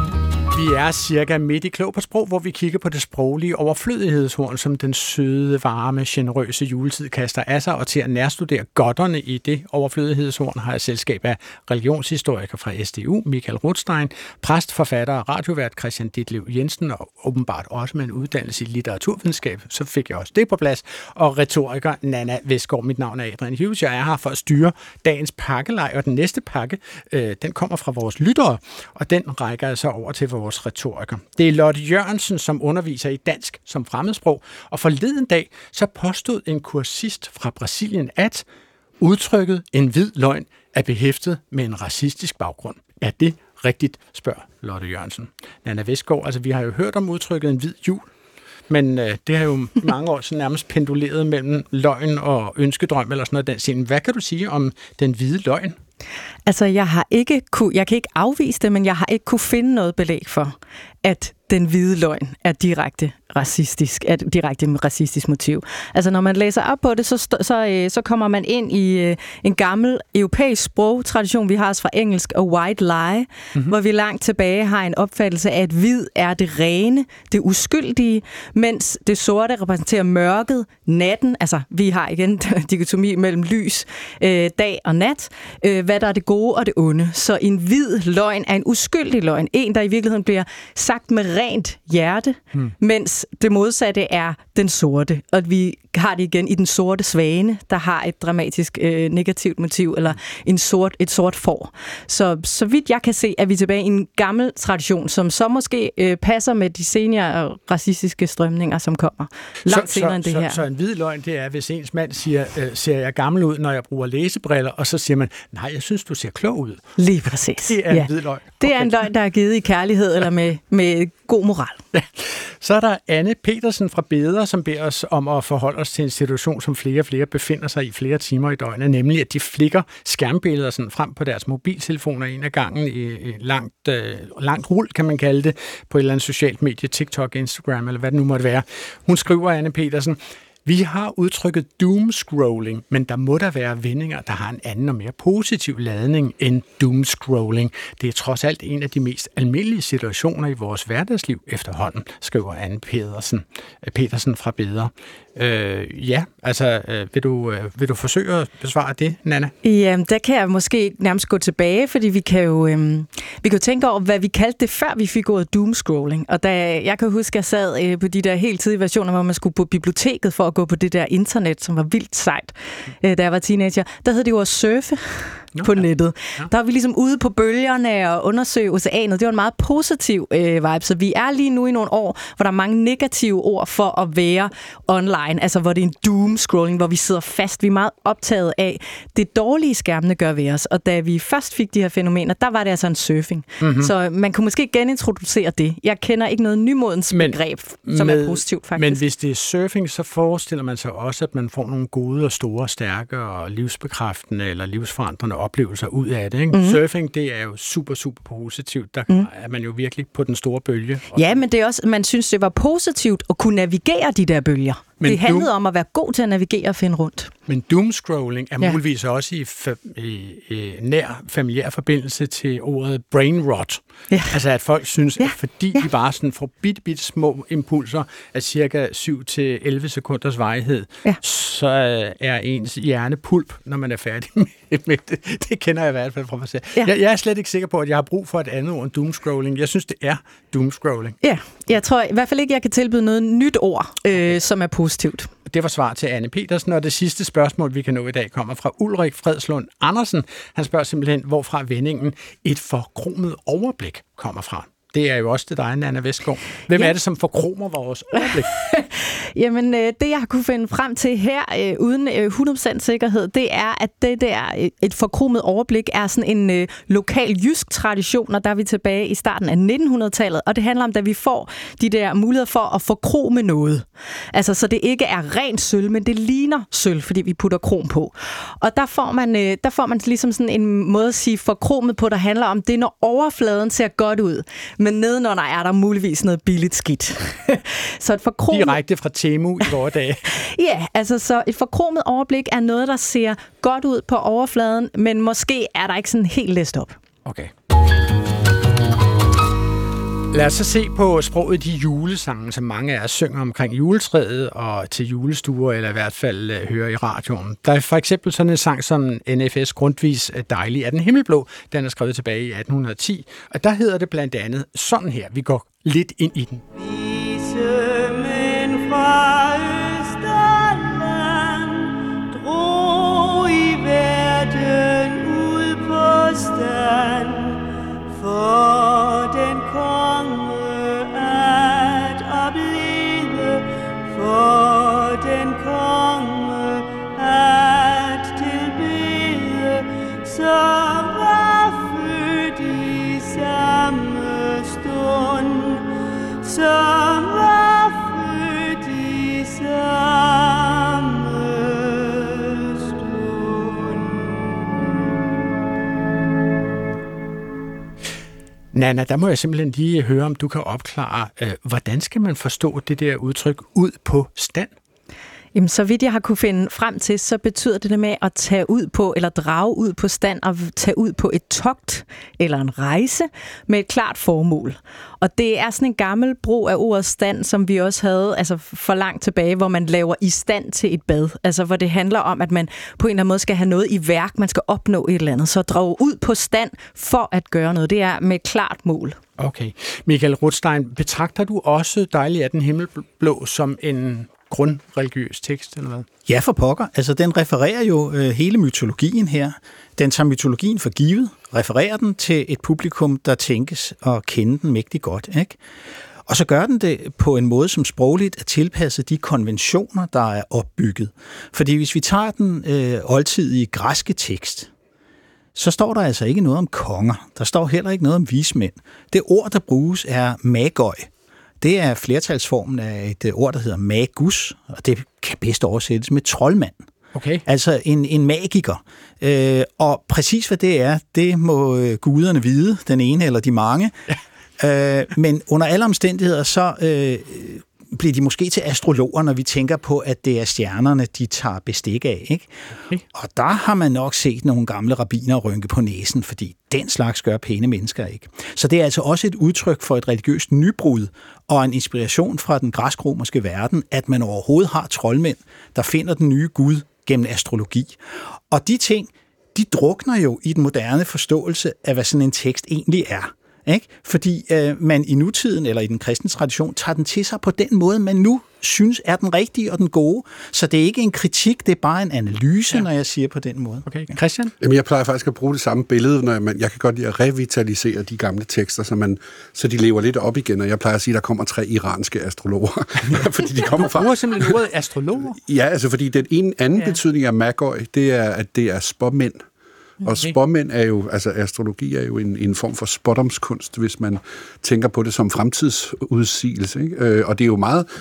Vi er cirka midt i Klog på Sprog, hvor vi kigger på det sproglige overflødighedshorn, som den søde, varme, generøse juletid kaster af sig, og til at nærstudere godterne i det overflødighedshorn har jeg selskab af religionshistoriker fra S D U, Michael Rothstein, præst, forfatter og radiovært Christian Ditlev Jensen, og åbenbart også med en uddannelse i litteraturvidenskab, så fik jeg også det på plads, og retoriker Nanna Vestgaard. Mit navn er Adrian Hughes. Jeg er her for at styre dagens pakkelej, og den næste pakke, øh, den kommer fra vores lyttere, og den rækker altså over til vores retoriker. Det er Lotte Jørgensen, som underviser i dansk som fremmedsprog, og forleden dag så påstod en kursist fra Brasilien, at udtrykket en hvid løgn er behæftet med en racistisk baggrund. Er det rigtigt, spørger Lotte Jørgensen. Nanna Vestgaard, altså vi har jo hørt om udtrykket en hvid jul, men øh, det har jo mange år så nærmest penduleret mellem løgn og ønskedrøm eller sådan noget den scene. Hvad kan du sige om den hvide løgn? Altså, jeg har ikke kunne, jeg kan ikke afvise det, men jeg har ikke kunne finde noget belæg for, at den hvide løgn er direkte racistisk, er direkte med racistisk motiv. Altså, når man læser op på det, så, så, så kommer man ind i en gammel europæisk sprogtradition. Vi har os fra engelsk og white lie, mm-hmm. hvor vi langt tilbage har en opfattelse af, at hvid er det rene, det uskyldige, mens det sorte repræsenterer mørket, natten. Altså, vi har igen dikotomi mellem lys, øh, dag og nat. Øh, hvad der er det gode og det onde. Så en hvid løgn er en uskyldig løgn. En, der i virkeligheden bliver sagt med rent hjerte, hmm. mens det modsatte er den sorte. Og vi har det igen i den sorte svane, der har et dramatisk øh, negativt motiv, eller en sort, et sort får. Så, så vidt jeg kan se, er vi tilbage i en gammel tradition, som så måske øh, passer med de senere racistiske strømninger, som kommer langt så, senere så, end det så, her. Så en hvid løgn, det er, hvis ens mand siger, øh, ser jeg gammel ud, når jeg bruger læsebriller, og så siger man, nej, jeg synes, du ser klog ud. Lige præcis. Det er ja. en hvid løgn. Det okay. er en løgn, der er givet i kærlighed, eller med, med god moral. Ja. Så er der Anne Petersen fra Beder, som beder os om at forholde os til en situation, som flere og flere befinder sig i flere timer i døgnet, nemlig at de flikker skærmbilleder sådan frem på deres mobiltelefoner en af gangen i langt, øh, langt rul, kan man kalde det, på et eller andet socialt medie, TikTok, Instagram, eller hvad det nu måtte være. Hun skriver, Anne Petersen, vi har udtrykket doom-scrolling, men der må der være vendinger, der har en anden og mere positiv ladning end doom-scrolling. Det er trods alt en af de mest almindelige situationer i vores hverdagsliv efterhånden, skriver Anne Petersen, Petersen fra Beder. Øh, ja, altså, øh, vil, du, øh, vil du forsøge at besvare det, Nanna? Ja, der kan jeg måske nærmest gå tilbage, fordi vi kan jo øh, vi kan jo tænke over, hvad vi kaldte det, før vi fik ordet doomscrolling. Og da, jeg kan huske, at jeg sad øh, på de der helt tidlige versioner, hvor man skulle på biblioteket for at gå på det der internet, som var vildt sejt, øh, da jeg var teenager. Der hed det jo at surfe no, på nettet. Ja. Der var vi ligesom ude på bølgerne og undersøge oceanet. Det var en meget positiv øh, vibe, så vi er lige nu i nogle år, hvor der er mange negative ord for at være online. Altså, hvor det er en doom-scrolling, hvor vi sidder fast. Vi er meget optaget af det dårlige skærmene gør ved os. Og da vi først fik de her fænomener, der var det altså en surfing. Mm-hmm. Så man kunne måske genintroducere det. Jeg kender ikke noget nymodens men, begreb, som med, er positivt, faktisk. Men hvis det er surfing, så forestiller man sig også, at man får nogle gode og store, stærke og livsbekræftende eller livsforandrende oplevelser ud af det. Ikke? Mm. Surfing, det er jo super, super positivt. Der mm. er man jo virkelig på den store bølge. Ja, men det er også, man synes, det var positivt at kunne navigere de der bølger. Men det handlede doom, om at være god til at navigere og finde rundt. Men doomscrolling er ja. muligvis også i, fa- i, i nær familiær forbindelse til ordet brain rot. Ja. Altså at folk synes, ja. at fordi ja. de bare sådan får bitte, bitte små impulser af cirka syv til elleve sekunders varighed, ja. så er ens hjerne pulp, når man er færdig med det. Det kender jeg i hvert fald fra mig selv. Ja. Jeg, jeg er slet ikke sikker på, at jeg har brug for et andet ord end doomscrolling. Jeg synes, det er doomscrolling. Ja, jeg tror i hvert fald ikke, jeg kan tilbyde noget nyt ord, øh, som er positivt. Det var svar til Anne Petersen, og det sidste spørgsmål, vi kan nå i dag, kommer fra Ulrik Fredslund Andersen. Han spørger simpelthen, hvorfra vendingen et forkromet overblik kommer fra. Det er jo også til dig, Nanna Vestgaard. Hvem ja. er det, som forkromer vores overblik? Jamen, det jeg har kunne finde frem til her, uden hundrede procent sikkerhed, det er, at det der et forkromet overblik er sådan en lokal jysk tradition, og der er vi tilbage i starten af nittenhundredetallet, og det handler om, da vi får de der muligheder for at forkrome noget. Altså, så det ikke er rent sølv, men det ligner sølv, fordi vi putter krom på. Og der får man, der får man ligesom sådan en måde at sige forkromet på, der handler om, det når overfladen ser godt ud, men nedenunder er der muligvis noget billigt skidt. Så et forkromet... Direkte fra Temu i vore dage. Ja, altså så et forkromet overblik er noget, der ser godt ud på overfladen, men måske er der ikke sådan helt læst op. Okay. Lad os så se på sproget i de julesange, som mange af os synger omkring juletræet og til julestuer, eller i hvert fald uh, hører i radioen. Der er for eksempel sådan en sang som N F S Grundtvigs Dejlig er den himmelblå. Den er skrevet tilbage i atten ti, og der hedder det blandt andet sådan her. Vi går lidt ind i den. Vise mænd fra Østerland drog i verden ud på stand for den konge at opleve, for den konge at tilbede, som var født i samme stund, som var født i samme stund. Nanna, der må jeg simpelthen lige høre, om du kan opklare, øh, hvordan skal man forstå det der udtryk ud på stand? Jamen, så vidt jeg har kunne finde frem til, så betyder det det med at tage ud på, eller drage ud på stand, og tage ud på et togt, eller en rejse, med et klart formål. Og det er sådan en gammel brug af ordet stand, som vi også havde altså for langt tilbage, hvor man laver i stand til et bad. Altså, hvor det handler om, at man på en eller anden måde skal have noget i værk, man skal opnå et eller andet. Så at drage ud på stand for at gøre noget, det er med et klart mål. Okay. Michael Rothstein, betragter du også Dejlig er den himmelblå som en grundreligiøs tekst, eller hvad? Ja, for pokker. Altså, den refererer jo øh, hele mytologien her. Den tager mytologien for givet, refererer den til et publikum, der tænkes at kende den mægtig godt, ikke? Og så gør den det på en måde, som sprogligt er tilpasset de konventioner, der er opbygget. Fordi hvis vi tager den øh, oldtidige græske tekst, så står der altså ikke noget om konger. Der står heller ikke noget om vismænd. Det ord, der bruges, er magoi. Det er flertalsformen af et ord, der hedder magus, og det kan bedst oversættes med troldmand. Okay. Altså en, en magiker. Øh, og præcis hvad det er, det må guderne vide, den ene eller de mange. Ja. Øh, men under alle omstændigheder, så øh, bliver de måske til astrologer, når vi tænker på, at det er stjernerne, de tager bestik af. Ikke? Okay. Og der har man nok set nogle gamle rabbiner rynke på næsen, fordi den slags gør pæne mennesker ikke. Så det er altså også et udtryk for et religiøst nybrud og en inspiration fra den græsk-romerske verden, at man overhovedet har troldmænd, der finder den nye gud gennem astrologi. Og de ting, de drukner jo i den moderne forståelse af, hvad sådan en tekst egentlig er. Ikke? Fordi øh, man i nutiden, eller i den kristne tradition, tager den til sig på den måde, man nu synes er den rigtige og den gode. Så det er ikke en kritik, det er bare en analyse, ja. Når jeg siger på den måde. Okay, Christian? Jamen, jeg plejer faktisk at bruge det samme billede, når man, jeg kan godt lide at revitalisere de gamle tekster, så, man, så de lever lidt op igen, og jeg plejer at sige, at der kommer tre iranske astrologer. fordi de kommer fra... Du bruger simpelthen ordet astrologer? Ja, altså fordi den ene anden ja. betydning af magoi, det er, at det er spåmænd. Og spåmænd er jo, altså astrologi er jo en, en form for spådomskunst, hvis man tænker på det som fremtidsudsigelse. Ikke? Øh, og det er jo meget,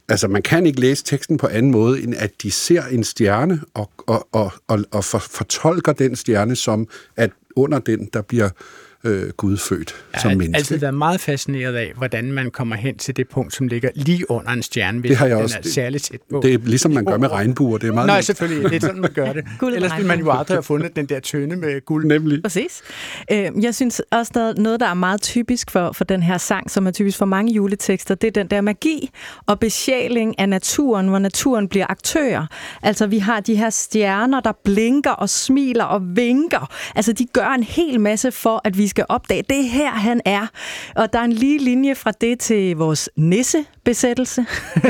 Altså, man kan ikke læse teksten på anden måde, end at de ser en stjerne og, og, og, og, og for, fortolker den stjerne som, at under den, der bliver øh, Gud født Jeg som har menneske. altid været meget fascineret af, hvordan man kommer hen til det punkt, som ligger lige under en stjerne, hvis Det har jeg den også. er særligt tæt på. Det er ligesom man gør med regnbuer. Det er meget Nej, nemt. selvfølgelig. Det er sådan, man gør det. Guld Ellers ville man jo regnbue. aldrig have fundet den der tønde med guld. Nemlig. Præcis. Øh, Jeg synes også, der er noget, der er meget typisk for, for den her sang, som er typisk for mange juletekster, det er den der magi og besjæling af naturen, hvor naturen bliver aktør. Altså, vi har de her stjerner, der blinker og smiler og vinker. Altså, de gør en hel masse for, at vi skal opdage, det er her, han er. Og der er en lige linje fra det til vores nissebesættelse,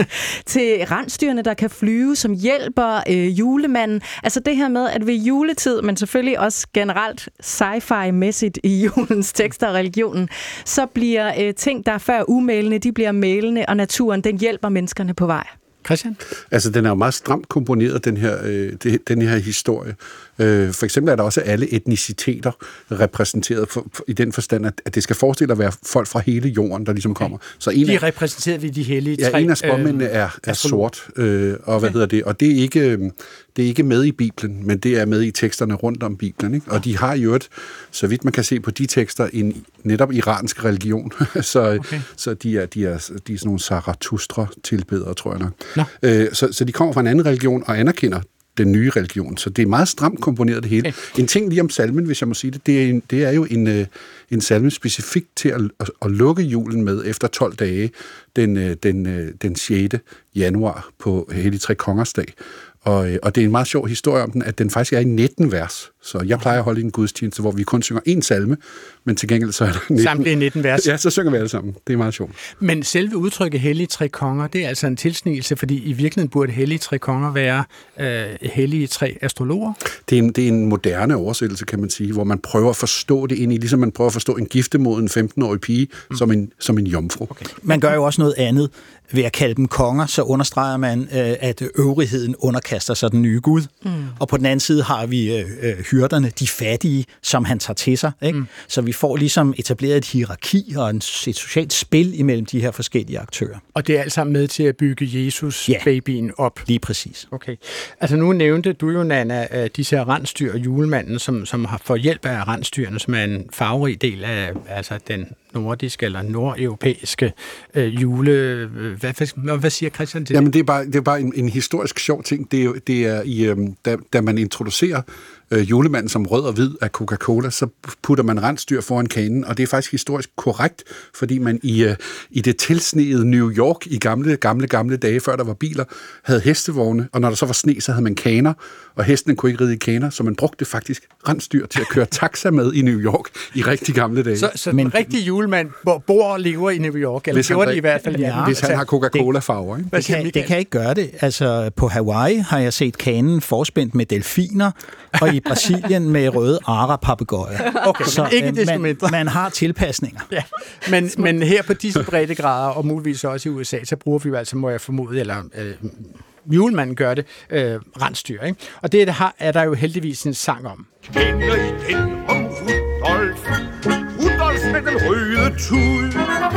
til rensdyrene, der kan flyve, som hjælper øh, julemanden. Altså det her med, at ved juletid, men selvfølgelig også generelt sci-fi-mæssigt i julens tekster og religionen, så bliver øh, ting, der er før umælende, de bliver mælende, og naturen, den hjælper menneskerne på vej. Christian? Altså, den er jo meget stramt komponeret, den her, øh, det, den her historie. Øh, for eksempel er der også alle etniciteter repræsenteret for, for, i den forstand, at, at det skal forestille at være folk fra hele jorden, der ligesom kommer. Så en De af, er repræsenteret ved de hellige ja, tre. en af spåmændene er, er sort, øh, og hvad hedder det? Og det er, ikke, det er ikke med i Bibelen, men det er med i teksterne rundt om Bibelen. Ikke? Og de har jo et, så vidt man kan se på de tekster, en netop iransk religion. så Okay. så de, er, de, er, de er sådan nogle Zarathustra-tilbedere, tror jeg nok. Nå. Øh, så, så de kommer fra en anden religion og anerkender den nye religion. Så det er meget stramt komponeret det hele. Okay. En ting lige om salmen, hvis jeg må sige det, det er, en, det er jo en, øh, en salme specifikt til at, at, at lukke julen med efter tolv dage, den, øh, den, øh, den sjette januar på Hellig Tre Kongers dag. Og, øh, og det er en meget sjov historie om den, at den faktisk er i nitten vers. Så jeg plejer at holde en gudstjeneste, hvor vi kun synger én salme, men til gengæld så er der nitten. Samtlige nitten vers. Ja, så synger vi alle sammen. Det er meget sjovt. Men selve udtrykket hellige tre konger, det er altså en tilsnigelse, fordi i virkeligheden burde hellige tre konger være øh, hellige tre astrologer. Det er, en, det er en moderne oversættelse, kan man sige, hvor man prøver at forstå det ind i, ligesom man prøver at forstå en giftemoden femten-årig pige mm. som, en, som en jomfru. Okay. Man gør jo også noget andet. Ved at kalde dem konger, så understreger man, øh, at øvrigheden underkaster sig den nye Gud. Mm. Og på den anden side har vi øh, hyrderne, de fattige, som han tager til sig. Ikke? Mm. Så vi får ligesom etableret et hierarki og en, et socialt spil imellem de her forskellige aktører. Og det er alt sammen med til at bygge Jesus-babyen ja, op. Lige præcis. Okay. Altså nu nævnte du jo, Nanna, disse her rensdyr og julemanden, som, som har fået hjælp af rensdyrene, som er en farverig del af altså den nordiske eller nordeuropæiske øh, jule... Hvad, hvad siger Christian til Jamen, det? det er bare, det er bare en, en historisk sjov ting. Det er, jo, det er i, øhm, da, da man introducerer øh, julemanden som rød og hvid af Coca-Cola, så putter man rensdyr foran kanen, og det er faktisk historisk korrekt, fordi man i, øh, i det tilsneede New York i gamle, gamle, gamle dage, før der var biler, havde hestevogne, og når der så var sne, så havde man kaner, og hestene kunne ikke ride i kaner, så man brugte faktisk rensdyr til at køre taxa med i New York i rigtig gamle dage. Så, så Men, den rigtige julemand bor og lever i New York, eller gjorde det i hvert fald. Ja, hvis han har Coca-Cola-farver. Ikke? Det, kan, det kan ikke gøre det. Altså, på Hawaii har jeg set kanen forspændt med delfiner, og i Brasilien med røde ara-papegøjer. Okay, så ikke desto mindre. Man, man har tilpasninger. Ja. Men, men her på disse breddegrader, og muligvis også i U S A, så bruger vi jo altså, må jeg formode, eller øh, julemanden gør det, øh, rensdyr. Ikke? Og det har, er der jo heldigvis en sang om. Kender I den om Rudolf? Rudolf med den røde tud.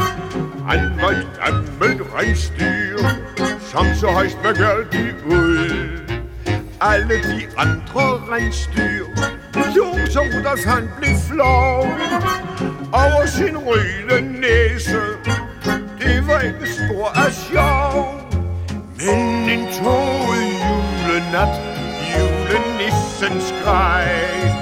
Han var et gammelt rensdyr, som så højst var gældig ud. Alle de andre rensdyr lå, så Rudolf han blev flov over sin røde næse. Det var ikke stor af sjov. Men en tåget julenat, julenissen skreg.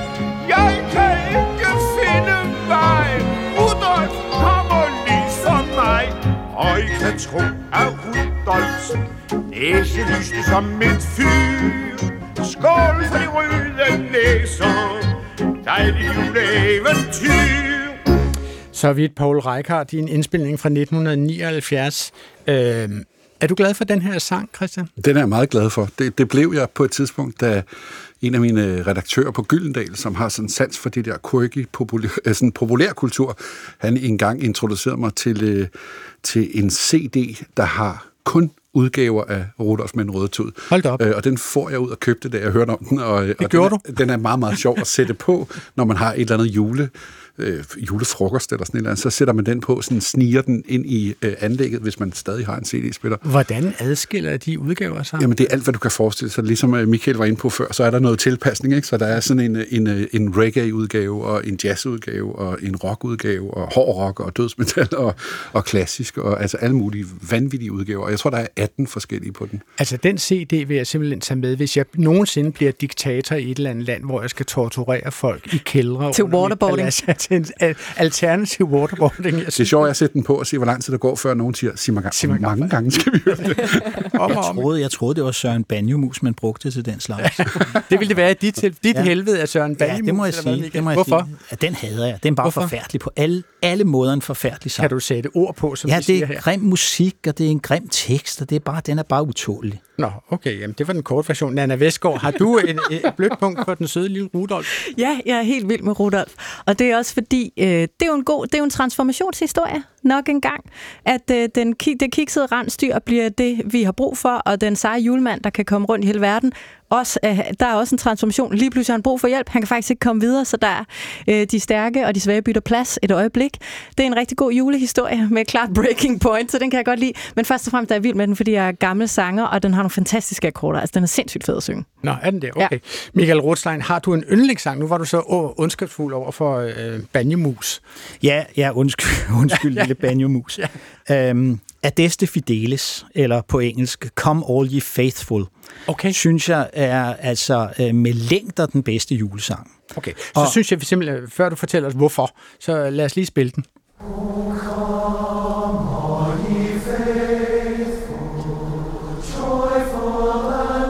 Jeg kan ikke finde vej, Rudolf kommer lige for mig. Og I kan tro, at Rudolfs næse lyste som et fyr. Skål for de røde næser, dejlig juleeventyr. Så vidt Paul Reichhardt i en indspilning fra nitten nioghalvfjerds. Øh, er du glad for den her sang, Christian? Den er jeg meget glad for. Det, det blev jeg på et tidspunkt, da en af mine redaktører på Gyldendal, som har sådan sans for det der quirky, populær, sådan populærkultur, han engang introducerede mig til, til en C D, der har kun udgaver af Rudolf med en røde tud. Hold da op. Øh, og den får jeg ud og købte, da jeg hørte om den. Og, det og gjorde den, du? Den er meget, meget sjov at sætte på, når man har et eller andet jule øh, julefrokost eller sådan noget, så sætter man den på, sådan sniger den ind i øh, anlægget, hvis man stadig har en C D-spiller. Hvordan adskiller de udgaver sig? Jamen, det er alt, hvad du kan forestille sig. Ligesom Michael var inde på før, så er der noget tilpasning, ikke? Så der er sådan en, en, en reggae-udgave, og en jazz-udgave, og en rock-udgave, og hård rock, og dødsmetal, og, og klassisk, og altså alle mulige vanvittige udgaver. Og jeg tror, der er atten forskellige på den. Altså, den C D vil jeg simpelthen tage med, hvis jeg nogensinde bliver diktator i et eller andet land, hvor jeg skal torturere folk i kældre. Til waterboarding. Til en alternativ waterboarding. Det er sjovt at sætte den på og se, hvor lang tid der går, før nogen siger, sig mig, sig mig mange gange skal vi høre det. jeg, troede, jeg troede, det var Søren Banjomus, man brugte til den slags. Det ville det være dit, dit ja. helvede af Søren Banjomus. Ja, det må jeg sige. Det må jeg Hvorfor? Sige. Ja, den hader jeg. Den er bare Hvorfor? forfærdelig på alle, alle måder en forfærdelig sang. Kan du sætte ord på, som ja, du siger her? Ja, det er grim musik, og det er en grim tekst, og det er bare, den er bare utålig. Nå, okay. Jamen, det var den korte version. Nanna Vestgaard, har du et, et blødt punkt for den søde lille Rudolf? Ja, jeg er helt vild med Rudolf. Og det er også fordi, øh, det er jo en god, det er jo en transformationshistorie nok engang, at øh, den, det kiksede rensdyr bliver det, vi har brug for, og den seje julemand, der kan komme rundt i hele verden, også, øh, der er også en transformation. Lige pludselig har han brug for hjælp. Han kan faktisk ikke komme videre, så der er øh, de stærke og de svage bytter plads et øjeblik. Det er en rigtig god julehistorie med et klart breaking point, så den kan jeg godt lide. Men først og fremmest er jeg vild med den, fordi jeg er gammel sanger, og den har nogle fantastiske akkorder. Altså, den er sindssygt fed at synge. Nå, er den der? Okay. Ja. Michael Rothstein, har du en yndlingssang? Nu var du så åh, ondskabsfuld over for øh, Banjomus. Ja, ja, undskyld, undskyld lille Banjomus. Ja. Øhm, Adeste Fidelis, eller på engelsk, Come All Ye Faithful, okay. synes jeg er altså øh, med længder den bedste julesang. Okay, så og, synes jeg simpelthen, før du fortæller os hvorfor, så lad os lige spille den. Oh, come all ye faithful, joyful and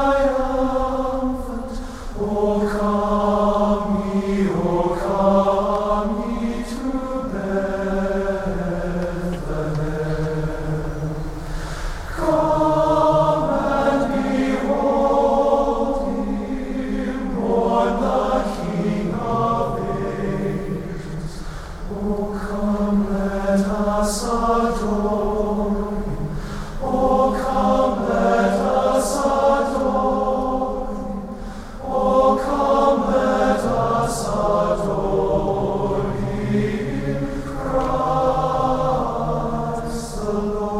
triumphant, oh come ye, oh come ye to Bethlehem. Come and behold him, born the King of ages. Oh come, let us adore him. Oh come, let us adore him. Oh come, let us adore him, Christ the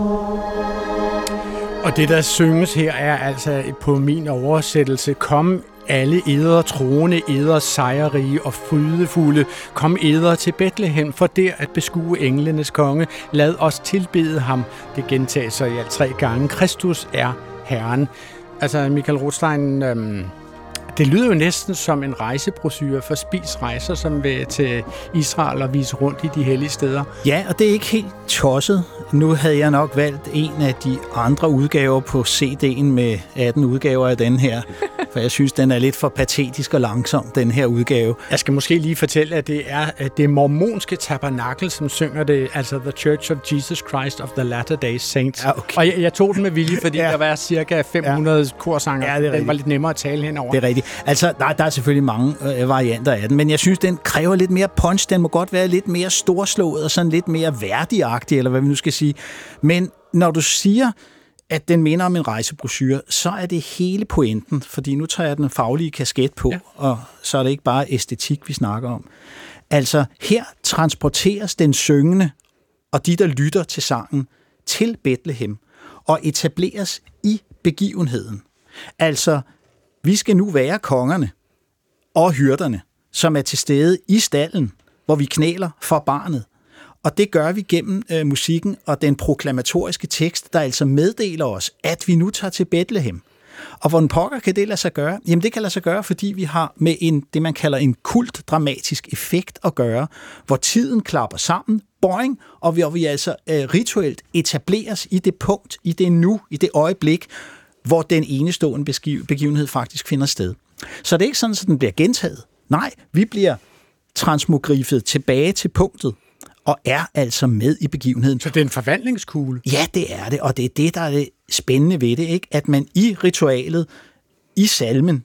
Lord. Og det, der synges her, er altså på min oversættelse, kom alle eder troende, eder sejrige og frydefulde, kom eder til Bethlehem, for der at beskue englenes konge. Lad os tilbede ham. Det gentager sig i alt tre gange. Kristus er Herren. Altså, Michael Rothstein, øhm, det lyder jo næsten som en rejsebrochure for Spis Rejser, som vil til Israel og vise rundt i de hellige steder. Ja, og det er ikke helt tosset. Nu havde jeg nok valgt en af de andre udgaver på C D'en med atten udgaver af den her. For jeg synes, den er lidt for patetisk og langsom, den her udgave. Jeg skal måske lige fortælle, at det er det mormonske tabernakel, som synger det, altså The Church of Jesus Christ of the Latter-day Saints. Ja, okay. Og jeg, jeg tog den med vilje, fordi ja. der var cirka fem hundrede ja. korsanger. Ja, den var lidt nemmere at tale henover. Det er rigtigt. Altså, der, der er selvfølgelig mange øh, varianter af den, men jeg synes, den kræver lidt mere punch. Den må godt være lidt mere storslået og sådan lidt mere værdigagtig, eller hvad vi nu skal sige. Men når du siger, at den minder om en rejsebrochure, så er det hele pointen, fordi nu tager jeg den faglige kasket på, ja. og så er det ikke bare æstetik, vi snakker om. Altså, her transporteres den syngende og de, der lytter til sangen, til Bethlehem og etableres i begivenheden. Altså, vi skal nu være kongerne og hyrderne, som er til stede i stallen, hvor vi knæler for barnet. Og det gør vi gennem øh, musikken og den proklamatoriske tekst, der altså meddeler os, at vi nu tager til Bethlehem. Og hvordan pokker kan det lade sig gøre? Jamen det kan lade sig gøre, fordi vi har med en, det man kalder en kult-dramatisk effekt at gøre, hvor tiden klapper sammen, boing, og hvor vi altså øh, rituelt etableres i det punkt, i det nu, i det øjeblik, hvor den enestående begivenhed faktisk finder sted. Så det er ikke sådan, at den bliver gentaget. Nej, vi bliver transmogrifet tilbage til punktet, og er altså med i begivenheden. Så det er en forvandlingskugle? Ja, det er det, og det er det, der er det spændende ved det, ikke? At man i ritualet, i salmen,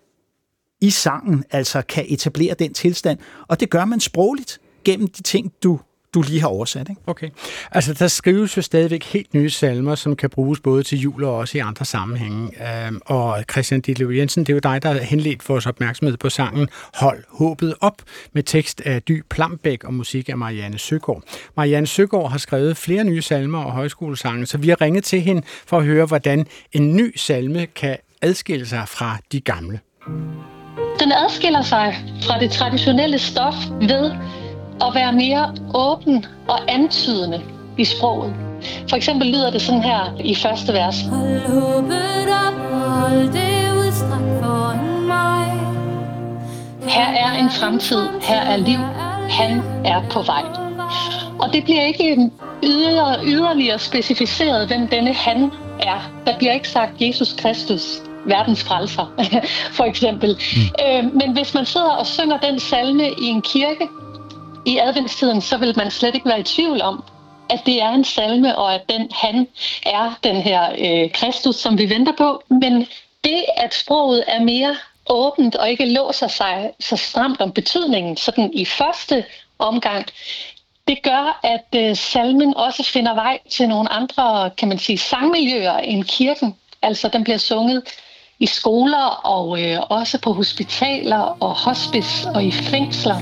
i sangen, altså kan etablere den tilstand, og det gør man sprogligt gennem de ting, du, du lige har oversat, ikke? Okay. Altså, der skrives jo stadigvæk helt nye salmer, som kan bruges både til jul og også i andre sammenhænge. Øhm, og Christian Ditlev Jensen, det er jo dig, der har henledt vores opmærksomhed på sangen Hold håbet op, med tekst af Dy Plambæk og musik af Marianne Søgaard. Marianne Søgaard har skrevet flere nye salmer og højskolesange, så vi har ringet til hende for at høre, hvordan en ny salme kan adskille sig fra de gamle. Den adskiller sig fra det traditionelle stof ved at være mere åben og antydende i sproget. For eksempel lyder det sådan her i første vers. Hold håbet op, hold det udstrakt foran mig. Her er en fremtid, her er liv, han er på vej. Og det bliver ikke yder, yderligere specificeret, hvem denne han er. Der bliver ikke sagt Jesus Kristus, verdens frelser, for eksempel. Mm. Øh, men hvis man sidder og synger den salme i en kirke i adventstiden, så vil man slet ikke være i tvivl om, at det er en salme, og at den han er den her øh, Kristus, som vi venter på. Men det, at sproget er mere åbent og ikke låser sig så stramt om betydningen, sådan i første omgang, det gør, at øh, salmen også finder vej til nogle andre, kan man sige, sangmiljøer end kirken. Altså, den bliver sunget i skoler og øh, også på hospitaler og hospice og i fængsler.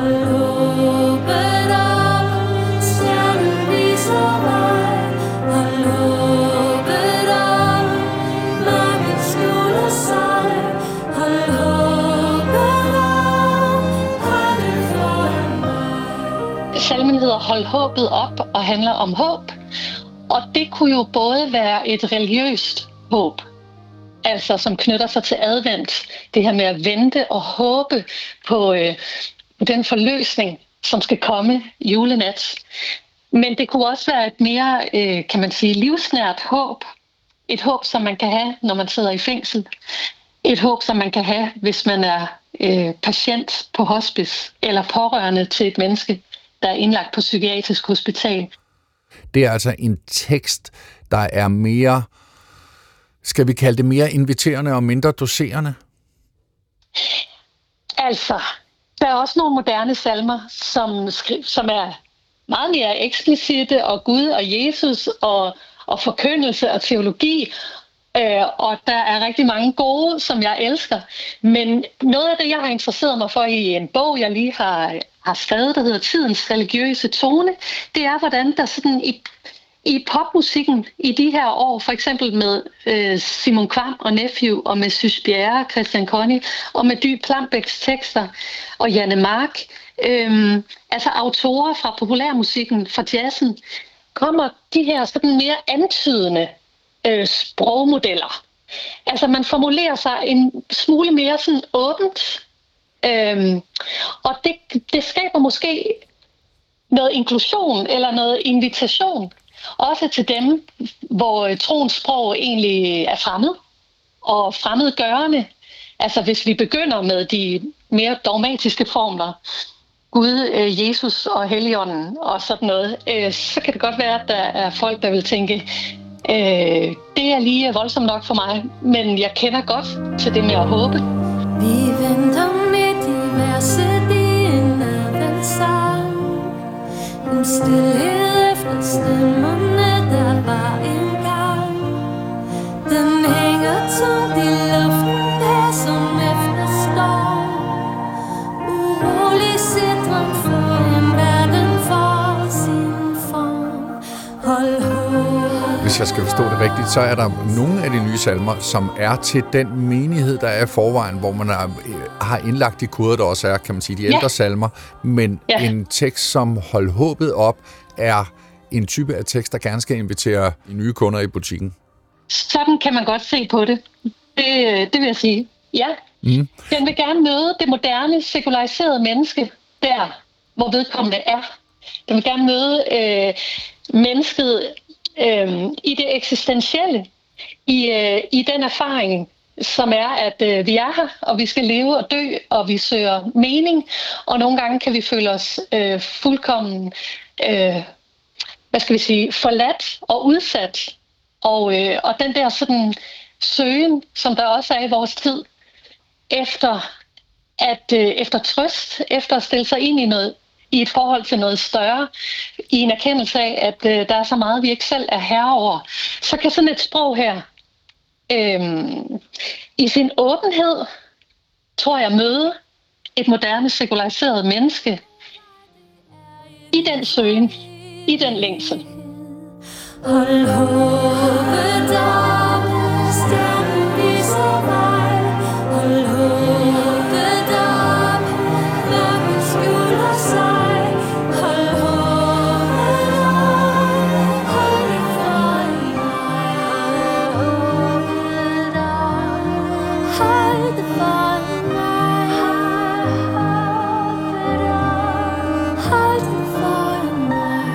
Salmen hedder Hold håbet op og handler om håb. Og det kunne jo både være et religiøst håb, altså som knytter sig til advent. Det her med at vente og håbe på øh, den forløsning, som skal komme julenat. Men det kunne også være et mere, øh, kan man sige, livsnært håb. Et håb, som man kan have, når man sidder i fængsel. Et håb, som man kan have, hvis man er øh, patient på hospice eller pårørende til et menneske, der er indlagt på psykiatrisk hospital. Det er altså en tekst, der er mere, skal vi kalde det mere inviterende og mindre doserende? Altså, der er også nogle moderne salmer, som, som er meget mere eksplicite, og Gud og Jesus og, og forkyndelse og teologi. Øh, og der er rigtig mange gode, som jeg elsker. Men noget af det, jeg har interesseret mig for i en bog, jeg lige har, har skrevet, der hedder Tidens religiøse tone, det er, hvordan der sådan i, i popmusikken i de her år, for eksempel med øh, Simon Kvam og Nephew, og med Sys Bjerre, Christian Conny, og med Dy Plambæks tekster, og Janne Mark, øh, altså autorer fra populærmusikken, fra jazzen, kommer de her sådan mere antydende Øh, sprogmodeller. Altså man formulerer sig en smule mere sådan åbent, øhm, og det, det skaber måske noget inklusion eller noget invitation, også til dem, hvor øh, troens sprog egentlig er fremmed og fremmedgørende. Altså hvis vi begynder med de mere dogmatiske formler, Gud, øh, Jesus og Helligånden og sådan noget, øh, så kan det godt være, at der er folk, der vil tænke, Øh, det er lige voldsomt nok for mig, men jeg kender godt til det med at håbe. Vi venter midt i verset i en adventssang. En stillhed efter stemmerne, der var engang. Den hænger tungt i luften her som efter storm. Urolig sidren for en verden for sin form. Hold håb. Hvis jeg skal forstå det rigtigt, så er der nogle af de nye salmer, som er til den menighed, der er i forvejen, hvor man er, har indlagt de koder, der også er, kan man sige, de ældre ja. salmer. Men ja. en tekst, som Hold håbet op, er en type af tekst, der gerne skal invitere nye kunder i butikken. Sådan kan man godt se på det. Det, det vil jeg sige. Ja. Mm. Den vil gerne møde det moderne, sekulariserede menneske der, hvor vedkommende er. Den vil gerne møde øh, mennesket Øhm, i det eksistentielle, i, øh, i den erfaring, som er, at øh, vi er her, og vi skal leve og dø, og vi søger mening, og nogle gange kan vi føle os øh, fuldkommen, øh, hvad skal vi sige, forladt og udsat, og, øh, og den der sådan søgen, som der også er i vores tid, efter, at, øh, efter trøst, efter at stille sig ind i noget, i et forhold til noget større, i en erkendelse af, at øh, der er så meget, vi ikke selv er herre over, så kan sådan et sprog her, øh, i sin åbenhed, tror jeg, møde et moderne, sekulariseret menneske i den søgen, i den længsel. Hold håbet op, stjernen viser vej. Hold håbet op, mørket skjuler sig. Hold håbet op, hold det for mig. Hold håbet op, hold det for mig. Hold det for mig.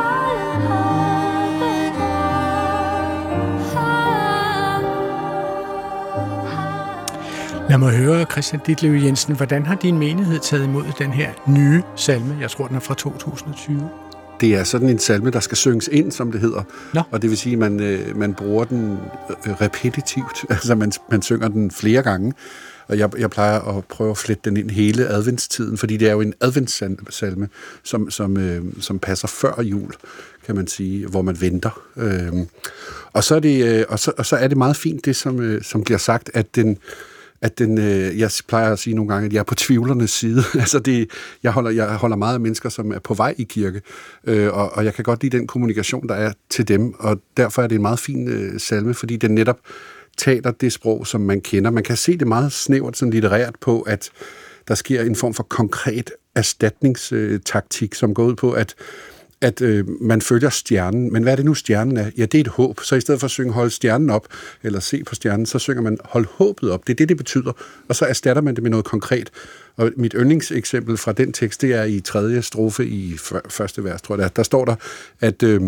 Lad mig høre, Christian Ditlev Jensen, hvordan har din menighed taget imod den her nye salme? Jeg tror, den er fra to tusind og tyve. Det er sådan en salme, der skal synges ind, som det hedder. Nå. Og det vil sige, at man, øh, man bruger den øh, repetitivt. Altså, man, man synger den flere gange. Og jeg, jeg plejer at prøve at flette den ind hele adventstiden, fordi det er jo en adventssalme, som, som, øh, som passer før jul, kan man sige, hvor man venter. Øh, og, så er det, øh, og, så, og så er det meget fint, det som, øh, som bliver sagt, at den at den, øh, jeg plejer at sige nogle gange, at jeg er på tvivlernes side. altså det, jeg, holder, jeg holder meget af mennesker, som er på vej i kirke, øh, og, og jeg kan godt lide den kommunikation, der er til dem, og derfor er det en meget fin øh, salme, fordi den netop taler det sprog, som man kender. Man kan se det meget snævert, sådan litterært på, at der sker en form for konkret erstatningstaktik, som går ud på, at at øh, man følger stjernen. Men hvad er det nu, stjernen er? Ja, det er et håb. Så i stedet for at synge hold stjernen op, eller se på stjernen, så synger man hold håbet op. Det er det, det betyder. Og så erstatter man det med noget konkret. Og mit yndlingseksempel fra den tekst, det er i tredje strofe i første vers, tror jeg, der, der står der, at øh,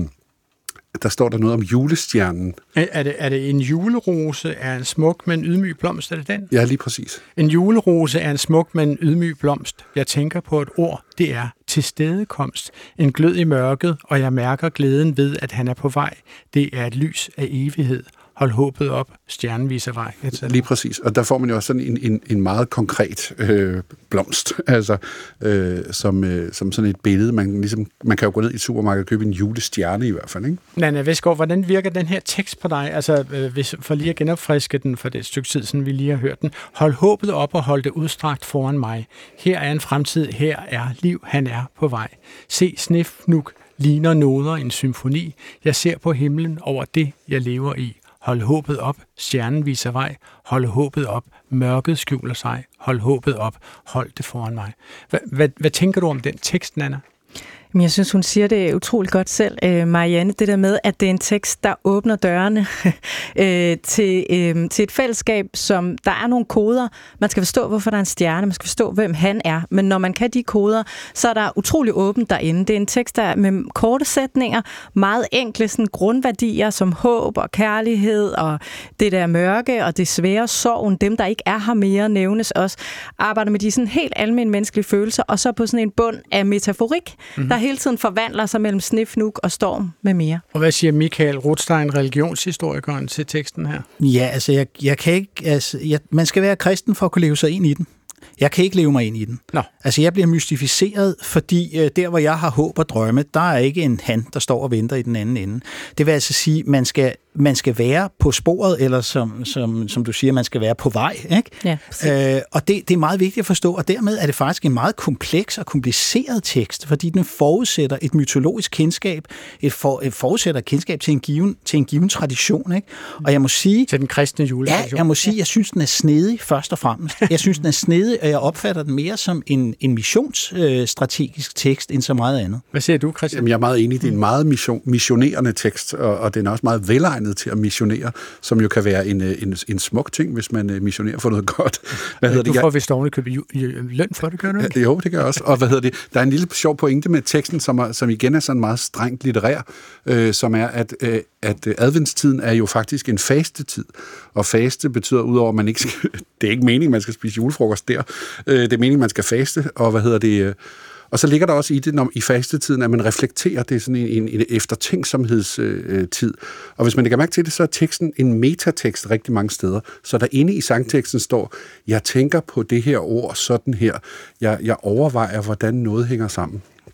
der står der noget om julestjernen. Er, er, det, er det en julerose er en smuk, men ydmyg blomst? Er det den? Ja, lige præcis. En julerose er en smuk, men ydmyg blomst. Jeg tænker på et ord, det er tilstedekomst. En glød i mørket, og jeg mærker glæden ved, at han er på vej. Det er et lys af evighed. Hold håbet op, stjernen viser vej. et cetera. Lige præcis. Og der får man jo også sådan en, en, en meget konkret øh, blomst, altså øh, som, øh, som sådan et billede. Man, ligesom, man kan jo gå ned i et supermarked og købe en julestjerne i hvert fald, ikke? Nanna Vestgaard, hvordan virker den her tekst på dig? Altså, øh, hvis, for lige at genopfriske den for det stykke tid, siden vi lige har hørt den. Hold håbet op og hold det udstrakt foran mig. Her er en fremtid, her er liv, han er på vej. Se snefnuk ligner noder en symfoni. Jeg ser på himlen over det, jeg lever i. Hold håbet op, stjernen viser vej. Hold håbet op, mørket skjuler sig. Hold håbet op, hold det foran mig. Hvad, hvad, hvad tænker du om den tekst, Nanna? Jeg synes, hun siger det utroligt godt selv, Marianne, det der med, at det er en tekst, der åbner dørene til, til et fællesskab, som der er nogle koder. Man skal forstå, hvorfor der er en stjerne, man skal forstå, hvem han er. Men når man kan de koder, så er der utroligt åbent derinde. Det er en tekst, der med korte sætninger, meget enkle sådan grundværdier som håb og kærlighed og det der mørke og det svære sorgen. Dem, der ikke er her mere, nævnes også. Arbejder med de sådan helt almindelige menneskelige følelser, og så på sådan en bund af metaforik, mm-hmm. der hele tiden forvandler sig mellem snefnuk og storm med mere. Og hvad siger Michael Rothstein, religionshistorikeren, til teksten her? Ja, altså, jeg, jeg kan ikke... Altså, jeg, man skal være kristen for at kunne leve sig ind i den. Jeg kan ikke leve mig ind i den. Nå. Altså, jeg bliver mystificeret, fordi øh, der, hvor jeg har håb og drømme, der er ikke en han, der står og venter i den anden ende. Det vil altså sige, man skal man skal være på sporet, eller som, som, som du siger, man skal være på vej. Ikke? Ja, øh, og det, det er meget vigtigt at forstå, og dermed er det faktisk en meget kompleks og kompliceret tekst, fordi den forudsætter et mytologisk kendskab, et, for, et forudsætter et kendskab til en given, til en given tradition. Ikke? Og jeg må sige... Til den kristne juletradition. Ja, jeg må sige, jeg synes, den er snedig først og fremmest. Jeg synes, den er snedig, og jeg opfatter den mere som en, en missionsstrategisk tekst, end så meget andet. Hvad siger du, Christian? Jamen, jeg er meget enig. Det er en meget mission, missionerende tekst, og, og den er også meget velegnet til at missionere, som jo kan være en, en, en smuk ting, hvis man missionerer for noget godt. Hvad hedder du det? får vist ovenikøbet købe løn for det, gør du ikke? Jo, det gør jeg også. Og hvad hedder det? Der er en lille sjov pointe med teksten, som, er, som igen er sådan meget strengt litterær, øh, som er, at, øh, at adventstiden er jo faktisk en fastetid. Og faste betyder, udover at man ikke skal, det er ikke meningen, man skal spise julefrokost der. Øh, det er meningen, man skal faste, og hvad hedder det... Øh, Og så ligger der også i det, når i fastetiden, at man reflekterer, det er sådan en, en, en eftertænksomhedstid. Og hvis man lægger mærke til det, så er teksten en metatekst rigtig mange steder. Så der inde i sangteksten står, jeg tænker på det her ord sådan her. Jeg, jeg overvejer, hvordan noget hænger sammen.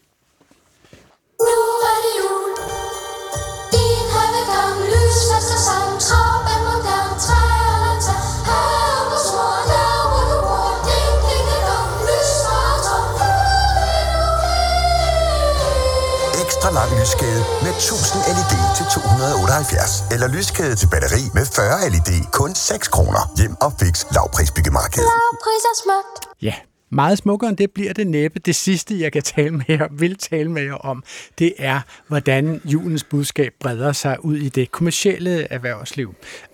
ekstra lang lyskæde med tusind L E D til to hundrede og otteoghalvfjerds. Eller lyskæde til batteri med fyrre L E D, kun seks kroner. Hjem og Fix lavprisbyggemarked. Lavpris er smukt. Ja, meget smukkere end det bliver det næppe. Det sidste, jeg kan tale med jer, vil tale med jer om, det er, hvordan julens budskab breder sig ud i det kommercielle erhvervsliv.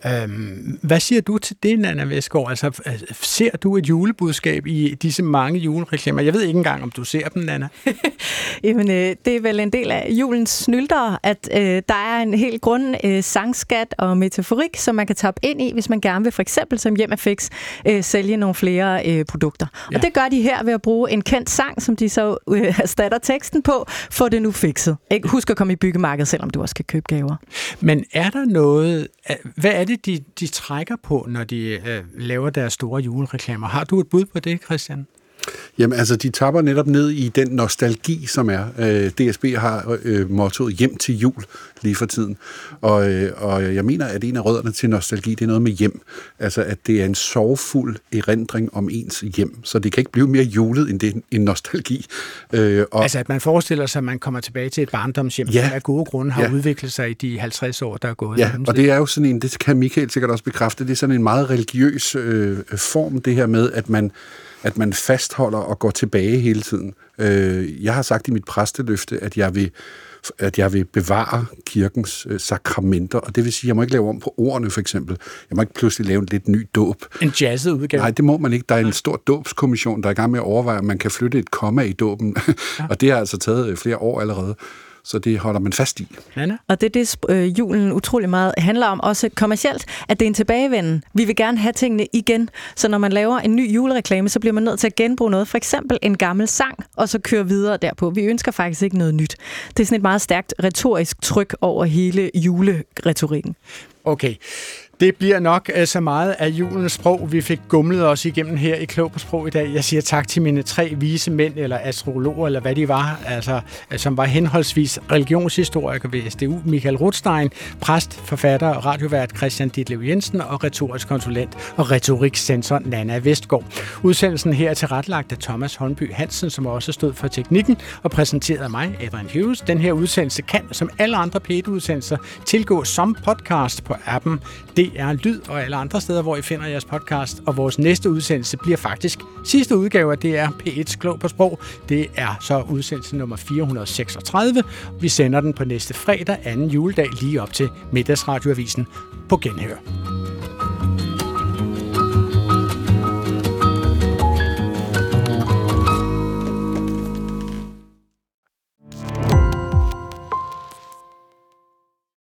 Øhm, hvad siger du til det, Nanna Westgaard? Altså, ser du et julebudskab i disse mange julereklamer? Jeg ved ikke engang, om du ser dem, Nanna. Jamen, øh, det er vel en del af julens snylder, at øh, der er en helt grund øh, sangskat og metaforik, som man kan tappe ind i, hvis man gerne vil for eksempel som Hjem og Fix øh, sælge nogle flere øh, produkter. Ja. Og det gør de her ved at bruge en kendt sang, som de så øh, erstatter teksten på, få det nu fikset. Ikke? Husk at komme i byggemarkedet, selvom du også kan købe gaver. Men er der noget... Hvad er det, de, de trækker på, når de øh, laver deres store julereklamer? Har du et bud på det, Christian? Jamen altså, de tapper netop ned i den nostalgi, som er. Øh, D S B har øh, mottoet hjem til jul lige for tiden. Og, øh, og jeg mener, at en af rødderne til nostalgi, det er noget med hjem. Altså, at det er en sorgfuld erindring om ens hjem. Så det kan ikke blive mere julet, end det en nostalgi. Øh, og altså, at man forestiller sig, at man kommer tilbage til et barndomshjem, ja, som af gode grunde har ja. udviklet sig i de halvtreds år, der er gået. Ja, og det er jo sådan en, det kan Michael sikkert også bekræfte, det er sådan en meget religiøs øh, form, det her med, at man at man fastholder og går tilbage hele tiden. Jeg har sagt i mit præsteløfte, at jeg vil, at jeg vil bevare kirkens sakramenter, og det vil sige, at jeg må ikke lave om på ordene, for eksempel. Jeg må ikke pludselig lave en lidt ny dåb. En jazzet udgave? Nej, det må man ikke. Der er en stor dåbskommission, der er i gang med at overveje, om man kan flytte et komma i dåben, ja. Og det har altså taget flere år allerede. Så det holder man fast i. Anna? Og det er det, øh, julen utrolig meget handler om, også kommercielt, at det er en tilbagevenden. Vi vil gerne have tingene igen, så når man laver en ny julereklame, så bliver man nødt til at genbruge noget, for eksempel en gammel sang, og så køre videre derpå. Vi ønsker faktisk ikke noget nyt. Det er sådan et meget stærkt retorisk tryk over hele juleretorikken. Okay. Det bliver nok så meget af julens sprog, vi fik gumlet os igennem her i Klog på Sprog i dag. Jeg siger tak til mine tre vise mænd, eller astrologer, eller hvad de var, altså, som var henholdsvis religionshistoriker ved S D U, Michael Rothstein, præst, forfatter og radiovært Christian Ditlev Jensen og retorisk konsulent og retoriksensor Nanna Westgaard. Udsendelsen her er tilrettelagt af Thomas Holmby Hansen, som også stod for teknikken og præsenteret af mig, Adrian Hughes. Den her udsendelse kan, som alle andre P et-udsendelser, tilgå som podcast på appen D R Lyd og alle andre steder, hvor I finder jeres podcast. Og vores næste udsendelse bliver faktisk sidste udgave af D R P et's Klog på Sprog. Det er så udsendelse nummer fire hundrede og seksogtredive. Vi sender den på næste fredag, anden juledag, lige op til Middagsradioavisen på genhør.